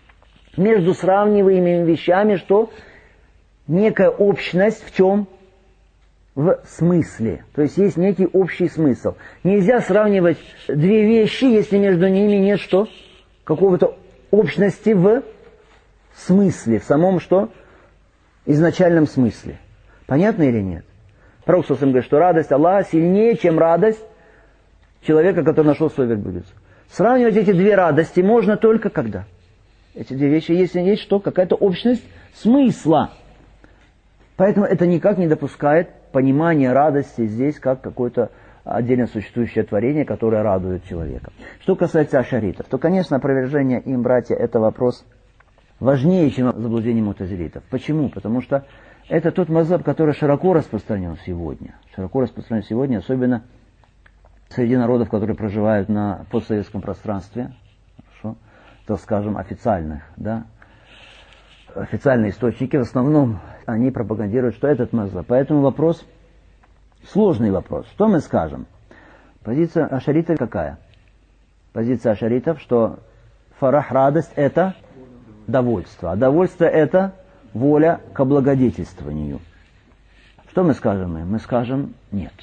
Между сравниваемыми вещами, что некая общность в чем? В смысле. То есть есть некий общий смысл. Нельзя сравнивать две вещи, если между ними нет что? Какого-то общности в смысле, в самом что? Изначальном смысле. Понятно или нет? Пророк Сосам говорит, что радость Аллаха сильнее, чем радость человека, который нашел свою верблюдицу. Сравнивать эти две радости можно только когда? Эти две вещи, если есть что? Какая-то общность смысла. Поэтому это никак не допускает понимания радости здесь как какое-то отдельно существующее творение, которое радует человека. Что касается ашаритов, то, конечно, опровержение им, братья, это вопрос важнее, чем заблуждение мутазилитов. Почему? Потому что это тот мазхаб, который широко распространен сегодня. Широко распространен сегодня, особенно среди народов, которые проживают на постсоветском пространстве, хорошо, так скажем, официальных, да, официальные источники, в основном они пропагандируют, что этот мазхаб. Поэтому вопрос, сложный вопрос. Что мы скажем? Позиция ашаритов какая? Позиция ашаритов, что фарах, радость, это довольство. А довольство это воля к облагодетельствованию. Что мы скажем им? Мы скажем нет.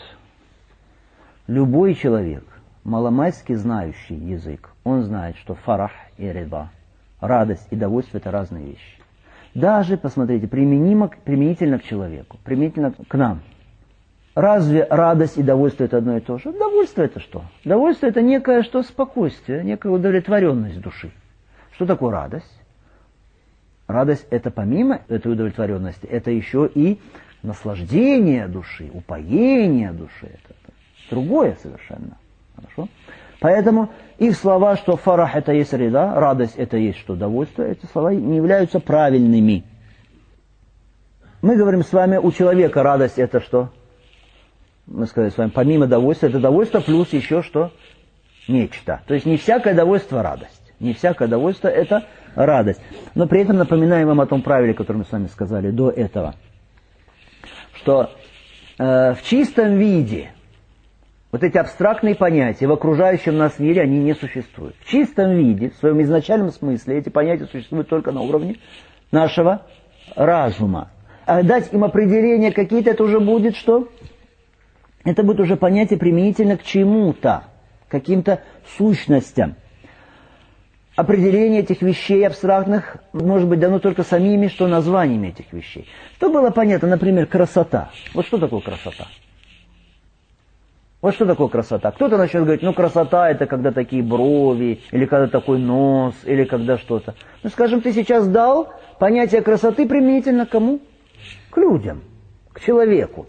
Любой человек, маломальски знающий язык, он знает, что фарах и рида, радость и довольство это разные вещи. Даже, посмотрите, применимо, применительно к человеку, применительно к нам. Разве радость и довольство это одно и то же? Довольство это что? Довольство это некое что? Спокойствие, некая удовлетворенность души. Что такое радость? Радость это помимо этой удовлетворенности, это еще и наслаждение души, упоение души. Это, это другое совершенно. Хорошо? Поэтому их слова, что фарах это есть рида, радость это есть что? Довольство, эти слова не являются правильными. Мы говорим с вами, у человека радость это что? Мы сказали с вами, помимо довольства, это довольство плюс еще что? Нечто. То есть не всякое довольство радость. Не всякое довольство это радость. Но при этом напоминаем вам о том правиле, которое мы с вами сказали до этого. Что э, в чистом виде вот эти абстрактные понятия в окружающем нас мире, они не существуют. В чистом виде, в своем изначальном смысле, эти понятия существуют только на уровне нашего разума. А дать им определение какие-то, это уже будет что? Это будет уже понятие применительно к чему-то, каким-то сущностям. Определение этих вещей абстрактных может быть дано только самими, что названиями этих вещей. Что было понятно, например, красота. Вот что такое красота? Вот что такое красота? Кто-то начнет говорить, ну красота это когда такие брови, или когда такой нос, или когда что-то. Ну скажем, ты сейчас дал понятие красоты применительно к кому? К людям, к человеку.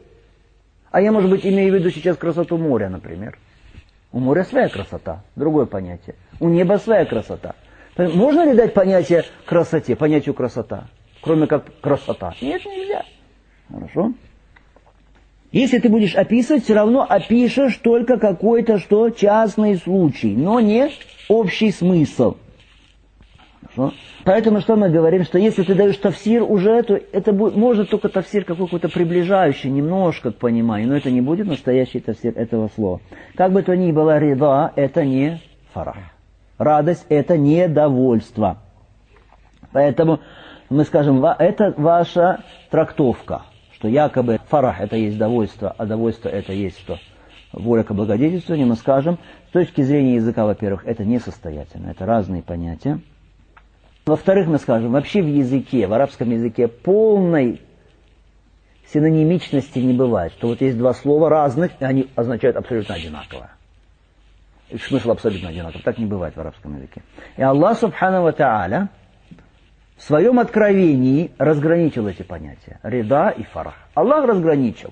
А я, может быть, имею в виду сейчас красоту моря, например. У моря своя красота, другое понятие. У неба своя красота. Можно ли дать понятие красоте, понятию красота, кроме как красота? Нет, нельзя. Хорошо? Если ты будешь описывать, все равно опишешь только какой-то что частный случай, но не общий смысл. Хорошо? Поэтому что мы говорим, что если ты даешь тафсир уже, то это будет, может только тафсир какой-то приближающий немножко к пониманию, но это не будет настоящий тафсир этого слова. Как бы то ни было, рида это не фарах. Радость это не довольство. Поэтому мы скажем, это ваша трактовка, что якобы фарах это есть довольство, а довольство это есть что? Воля к облагодетельствованию. Мы скажем, с точки зрения языка, во-первых, это несостоятельно, это разные понятия. Во-вторых, мы скажем, вообще в языке, в арабском языке полной синонимичности не бывает. Что вот есть два слова разных, и они означают абсолютно одинаково. Их смысл абсолютно одинаковый. Так не бывает в арабском языке. И Аллах Субхану ва Тааля в своем откровении разграничил эти понятия. Рида и фарах. Аллах разграничил.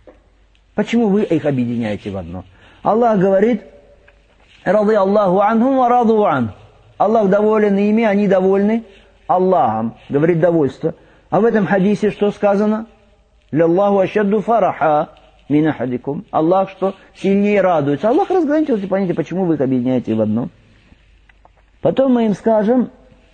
Почему вы их объединяете в одно? Аллах говорит, «Рады Аллаху анхум ва раду ан». Аллах доволен ими, они довольны Аллахом, говорит довольство. А в этом хадисе что сказано? «Ляллаху ашадду фараха мин ахадикум». Аллах что? Сильнее радуется. Аллах разграничил эти понятия, почему вы их объединяете в одно? Потом мы им скажем,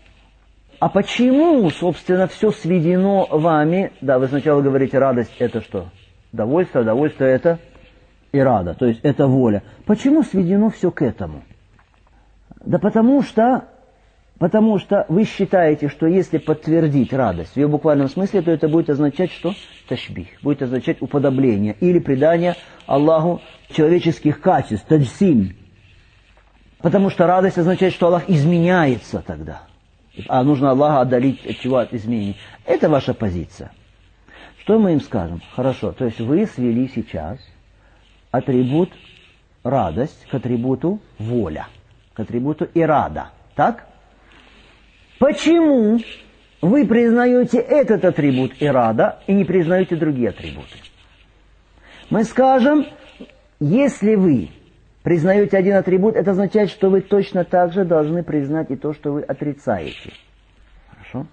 а почему, собственно, все сведено вами? Да, вы сначала говорите, радость это что? Довольство, довольство это ирада, то есть это воля. Почему сведено все к этому? Да потому что Потому что вы считаете, что если подтвердить радость в ее буквальном смысле, то это будет означать, что ташбих, будет означать уподобление или придание Аллаху человеческих качеств, таджсим. Потому что радость означает, что Аллах изменяется тогда. А нужно Аллаха отдалить от чего? От изменений. Это ваша позиция. Что мы им скажем? Хорошо, то есть вы свели сейчас атрибут радость к атрибуту воля, к атрибуту ирада. Так? Почему вы признаете этот атрибут ирада и не признаете другие атрибуты? Мы скажем, если вы признаете один атрибут, это означает, что вы точно так же должны признать и то, что вы отрицаете. Хорошо?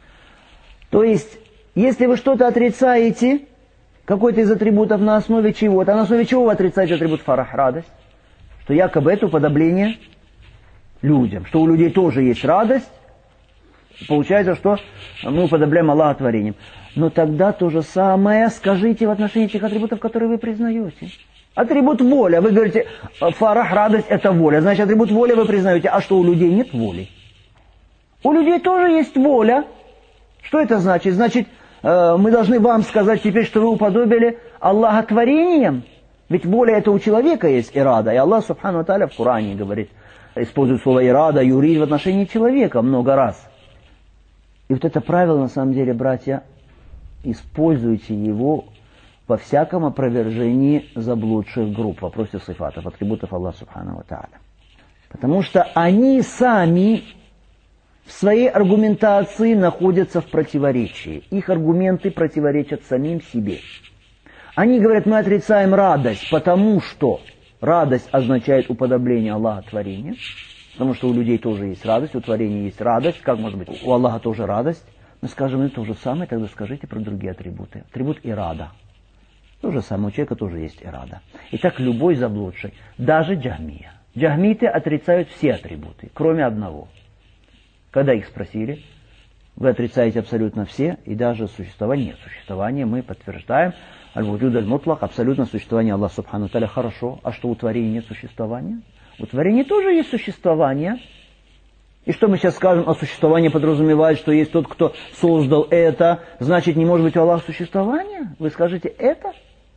То есть, если вы что-то отрицаете, какой-то из атрибутов на основе чего-то, а на основе чего вы отрицаете атрибут фарах, радость? Что якобы это уподобление людям, что у людей тоже есть радость, получается, что мы уподобляем Аллаха творением. Но тогда то же самое скажите в отношении тех атрибутов, которые вы признаете. Атрибут воля. Вы говорите, фарах, радость – это воля. Значит, атрибут воля вы признаете. А что, у людей нет воли? У людей тоже есть воля. Что это значит? Значит, мы должны вам сказать теперь, что вы уподобили Аллаха творением. Ведь воля это у человека есть ирада. И Аллах, субхану ва тааля, в Коране говорит, использует слово ирада, юрид в отношении человека много раз. И вот это правило, на самом деле, братья, используйте его во всяком опровержении заблудших групп в вопросе сифатов, атрибутов Аллаха, субхану ва тааля. Потому что они сами в своей аргументации находятся в противоречии. Их аргументы противоречат самим себе. Они говорят, мы отрицаем радость, потому что радость означает уподобление Аллаха творения. Потому что у людей тоже есть радость, у творения есть радость. Как может быть, у Аллаха тоже радость? Мы скажем, это то же самое, тогда скажите про другие атрибуты. Атрибут ирада. То же самое, у человека тоже есть ирада. Итак, любой заблудший, даже джахмия. Джахмиты отрицают все атрибуты, кроме одного. Когда их спросили, вы отрицаете абсолютно все, и даже существование. Нет, существование мы подтверждаем. Аль-Вуджуд аль-Мутлак, абсолютно существование Аллаха субхану ва тааля хорошо. А что у творения нет существования? У творения тоже есть существование. И что мы сейчас скажем, о существовании подразумевает, что есть тот, кто создал это, значит не может быть у Аллаха существования? Вы скажете это?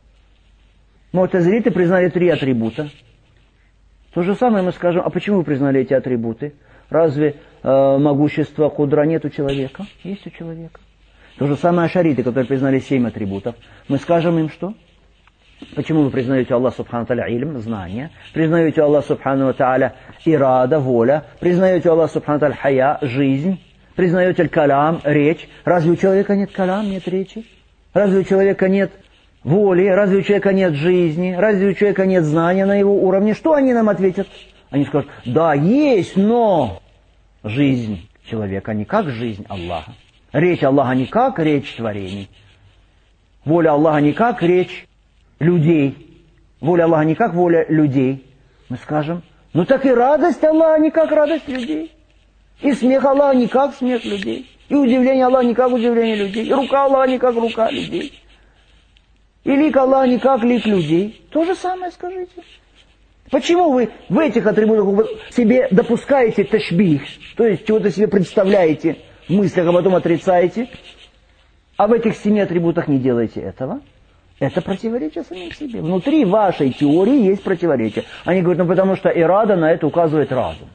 Му'тазилиты признали три атрибута. То же самое мы скажем, а почему вы признали эти атрибуты? Разве э, могущества кудра нет у человека? Есть у человека. То же самое ашариты, которые признали семь атрибутов. Мы скажем им что? Почему вы признаете Аллах субхану ва тааля илм, знание? Признаете Аллах субхану ва тааля ирада, воля? Признаете Аллах субхану ва тааля хая, жизнь? Признаете аль-калям, речь? Разве у человека нет калям, нет речи? Разве у человека нет воли? Разве у человека нет жизни? Разве у человека нет знания на его уровне? Что они нам ответят? Они скажут, да, есть, но жизнь человека не как жизнь Аллаха. Речь Аллаха не как речь творений. Воля Аллаха не как речь людей. Воля Аллаха не как воля людей. Мы скажем, ну так и радость Аллаха не как радость людей. И смех Аллаха не как смех людей. И удивление Аллаха не как удивление людей. И рука Аллаха не как рука людей. И лик Аллаха не как лик людей. То же самое скажите. Почему вы в этих атрибутах себе допускаете ташбих, то есть чего-то себе представляете в мыслях, а потом отрицаете, а в этих семи атрибутах не делаете этого? Это противоречие самим себе. Внутри вашей теории есть противоречие. Они говорят, ну потому что ирада на это указывает разум.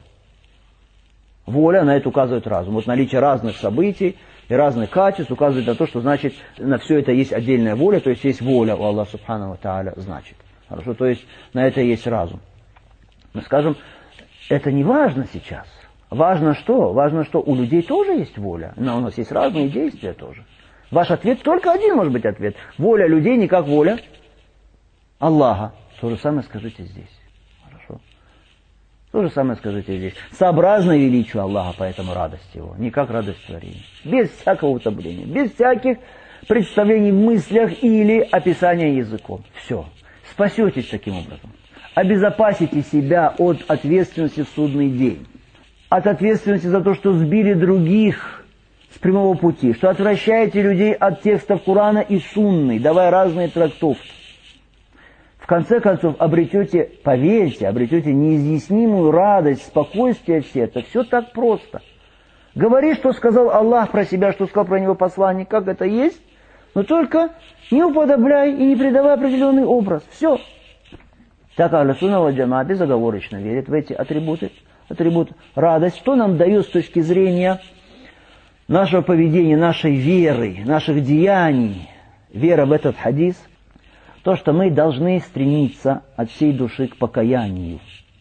Воля на это указывает разум. Вот наличие разных событий и разных качеств указывает на то, что значит на все это есть отдельная воля, то есть есть воля у Аллаха субхану ва тааля, значит. Хорошо, то есть на это есть разум. Мы скажем, это не важно сейчас. Важно что? Важно, что у людей тоже есть воля. Но у нас есть разные действия тоже. Ваш ответ только один может быть ответ. Воля людей не как воля Аллаха. То же самое скажите здесь. Хорошо. То же самое скажите здесь. Сообразно величию Аллаха, поэтому радость его. Не как радость творения. Без всякого утомления. Без всяких представлений в мыслях или описания языком. Все. Спасетесь таким образом. Обезопасите себя от ответственности в судный день. От ответственности за то, что сбили других с прямого пути. Что отвращаете людей от текстов Корана и Сунны, давая разные трактовки. В конце концов, обретете, поверьте, обретете неизъяснимую радость, спокойствие в сердце. Все так просто. Говори, что сказал Аллах про себя, что сказал про него посланник, как это есть, но только не уподобляй и не придавай определенный образ. Все. Так Ахлю Сунна валь Джамаа безоговорочно верит в эти атрибуты. Атрибут радость. Что нам дает с точки зрения нашего поведения, нашей веры, наших деяний, вера в этот хадис? То, что мы должны стремиться от всей души к покаянию,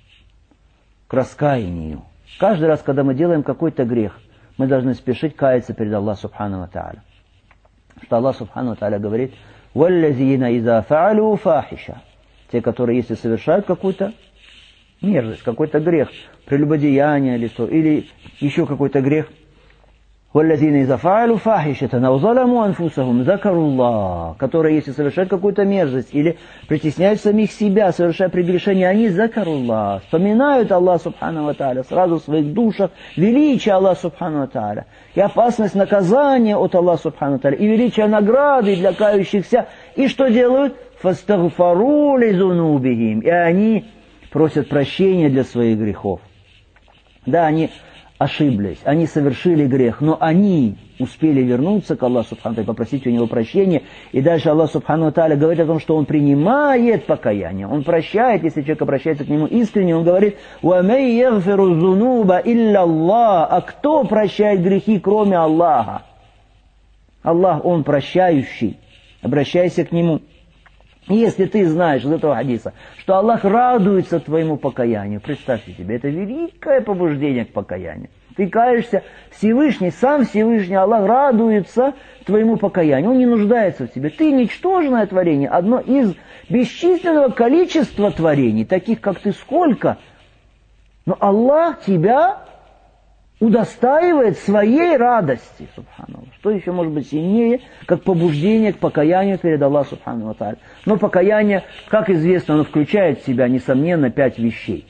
к раскаянию. Каждый раз, когда мы делаем какой-то грех, мы должны спешить каяться перед Аллахом Субхану ва Тааля. Что Аллах Субхану ва Тааля говорит: «Валлазина иза фаалю фахиша». Те, которые, если совершают какую-то мерзость, какой-то грех, прелюбодеяние или то, или еще какой-то грех, «Валлазина иза фаалю фахишатан ау заламу анфусахум закаруллах», которые, если совершают какую-то мерзость или притесняют самих себя, совершая прегрешение, они закаруллах, вспоминают Аллах Субхану ва Тааля сразу в своих душах, величие Аллаха Субхану ва Тааля, и опасность наказания от Аллаха Субхану ва Тааля, и величие награды для кающихся, и что делают? «Фастагфару ли зунубихим», и они просят прощения для своих грехов. Да, они ошиблись, они совершили грех, но они успели вернуться к Аллаху Субхану ва Тааля, попросить у Него прощения, и дальше Аллах Субхану ва Тааля говорит о том, что Он принимает покаяние, Он прощает, если человек обращается к Нему искренне, Он говорит: «Вамей ягфиру зунуба илля Аллах», а кто прощает грехи, кроме Аллаха? Аллах, Он прощающий, обращайся к Нему. И если ты знаешь из этого хадиса, что Аллах радуется твоему покаянию, представьте себе, это великое побуждение к покаянию. Ты каешься, Всевышний, сам Всевышний Аллах радуется твоему покаянию, Он не нуждается в тебе. Ты ничтожное творение, одно из бесчисленного количества творений, таких как ты сколько, но Аллах тебя удостаивает своей радости, субханаллах. Что еще может быть сильнее, как побуждение к покаянию перед Аллахом Субхану ва Тааля? Но покаяние, как известно, оно включает в себя, несомненно, пять вещей.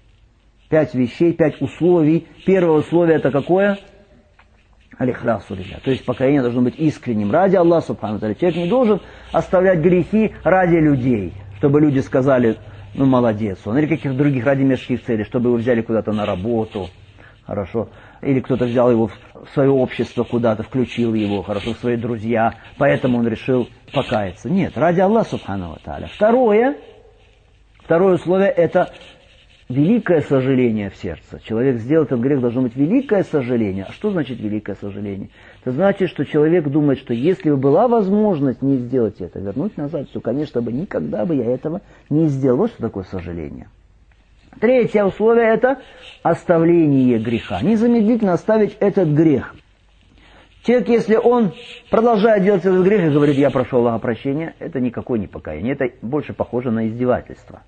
Пять вещей, пять условий. Первое условие это какое? Аль-ихласу лилля. То есть покаяние должно быть искренним ради Аллаха Субхану ва Тааля. Человек не должен оставлять грехи ради людей, чтобы люди сказали: ну молодец он, или каких-то других ради мирских целей, чтобы его взяли куда-то на работу. Хорошо. Или кто-то взял его в свое общество куда-то, включил его, хорошо, в свои друзья, поэтому он решил покаяться. Нет, ради Аллаха Субхану ва Тааля. Второе, второе условие это великое сожаление в сердце. Человек сделал этот грех, должно быть великое сожаление. А что значит великое сожаление? Это значит, что человек думает, что если бы была возможность не сделать это, вернуть назад, то, конечно, бы никогда бы я этого не сделал. Вот что такое сожаление. Третье условие – это оставление греха. Незамедлительно оставить этот грех. Человек, если он продолжает делать этот грех и говорит: я прошу Аллаха прощения, это никакое не покаяние, это больше похоже на издевательство.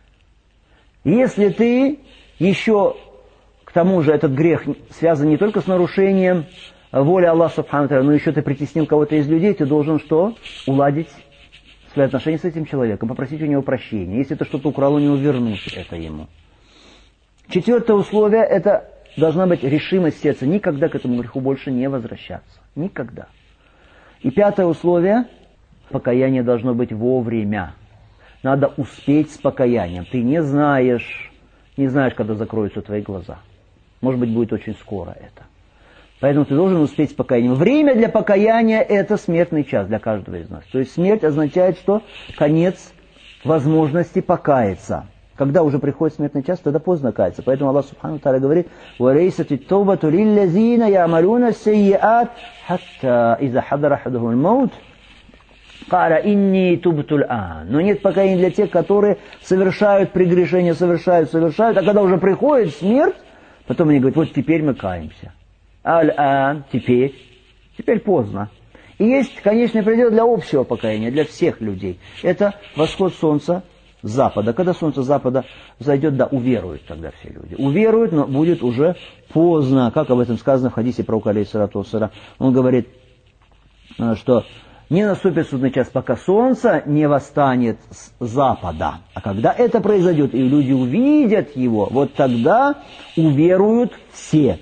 Если ты еще, к тому же, этот грех связан не только с нарушением воли Аллаха Субхану ва Тааля, но еще ты притеснил кого-то из людей, ты должен что? Уладить свои отношения с этим человеком, попросить у него прощения. Если ты что-то украл у него, вернуть это ему. Четвертое условие – это должна быть решимость сердца никогда к этому греху больше не возвращаться. Никогда. И пятое условие – покаяние должно быть вовремя. Надо успеть с покаянием. Ты не знаешь, не знаешь, когда закроются твои глаза. Может быть, будет очень скоро это. Поэтому ты должен успеть с покаянием. Время для покаяния – это смертный час для каждого из нас. То есть смерть означает, что конец возможности покаяться. Когда уже приходит смертный час, тогда поздно каяться. Поэтому Аллах Субхану ва Тааля говорит: «Валейсат ат-таубату лиллазина я'малуна ас-сайи'ат хатта иза хадара ахадухумул маут каля инни тубту аль-ан». Но нет покаяния для тех, которые совершают прегрешения, совершают, совершают, а когда уже приходит смерть, потом они говорят: вот теперь мы каемся. Аль-ан, теперь, теперь поздно. И есть конечный предел для общего покаяния, для всех людей. Это восход солнца с запада. Когда солнце с запада зайдет, да, уверуют тогда все люди. Уверуют, но будет уже поздно. Как об этом сказано в хадисе пророка алейхиссалату вассалям. Он говорит, что не наступит судный час, пока солнце не восстанет с запада. А когда это произойдет, и люди увидят его, вот тогда уверуют все.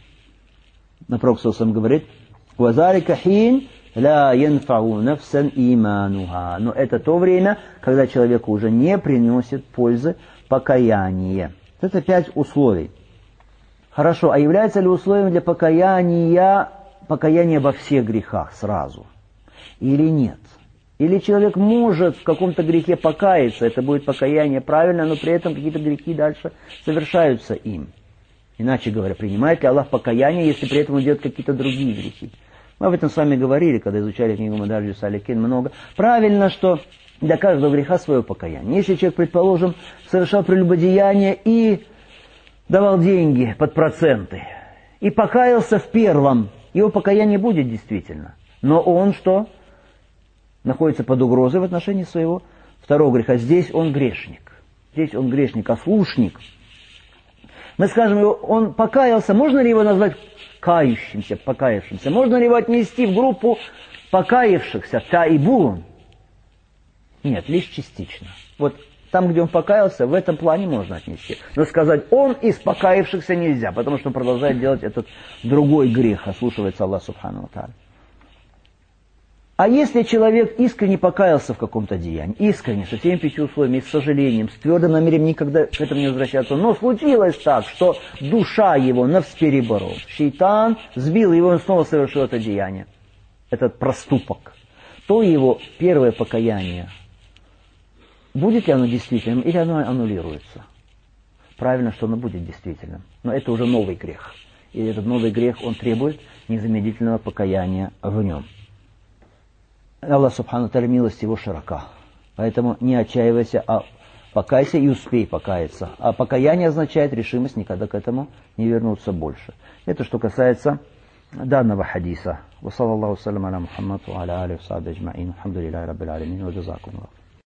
На пророк саллаллаху говорит: «Вазалика хин ла янфау нафсан имануха». Но это то время, когда человеку уже не приносит пользы покаяние. Это пять условий. Хорошо, а является ли условием для покаяния покаяние во всех грехах сразу? Или нет? Или человек может в каком-то грехе покаяться, это будет покаяние правильно, но при этом какие-то грехи дальше совершаются им. Иначе говоря, принимает ли Аллах покаяние, если при этом он делает какие-то другие грехи? Мы об этом с вами говорили, когда изучали книгу Мадарджи Саликин много. Правильно, что для каждого греха свое покаяние. Если человек, предположим, совершал прелюбодеяние и давал деньги под проценты, и покаялся в первом, его покаяние будет действительно. Но он что? Находится под угрозой в отношении своего второго греха. Здесь он грешник. Здесь он грешник, ослушник. Мы скажем, он покаялся, можно ли его назвать кающимся, покаявшимся? Можно ли его отнести в группу покаявшихся, таибун? Нет, лишь частично. Вот там, где он покаялся, в этом плане можно отнести. Но сказать, он из покаявшихся нельзя, потому что он продолжает делать этот другой грех, ослушивается Аллах Субхану ва Тааля. А если человек искренне покаялся в каком-то деянии, искренне, со всеми пятью условиями, с сожалением, с твердым намерением никогда к этому не возвращаться, но случилось так, что душа его навспереборол, шейтан сбил его, он снова совершил это деяние, этот проступок, то его первое покаяние, будет ли оно действительным или оно аннулируется? Правильно, что оно будет действительным, но это уже новый грех. И этот новый грех, он требует незамедлительного покаяния в нем. Аллах Субхану Тааля милость его широка. Поэтому не отчаивайся, а покайся и успей покаяться. А покаяние означает решимость никогда к этому не вернуться больше. Это что касается данного хадиса. Ва саллаллаху салям аля Мухаммад ва аля алихи ва сахбихи аджмаин. Алхамдулиллахи раббил алямин ва джазакумуллах.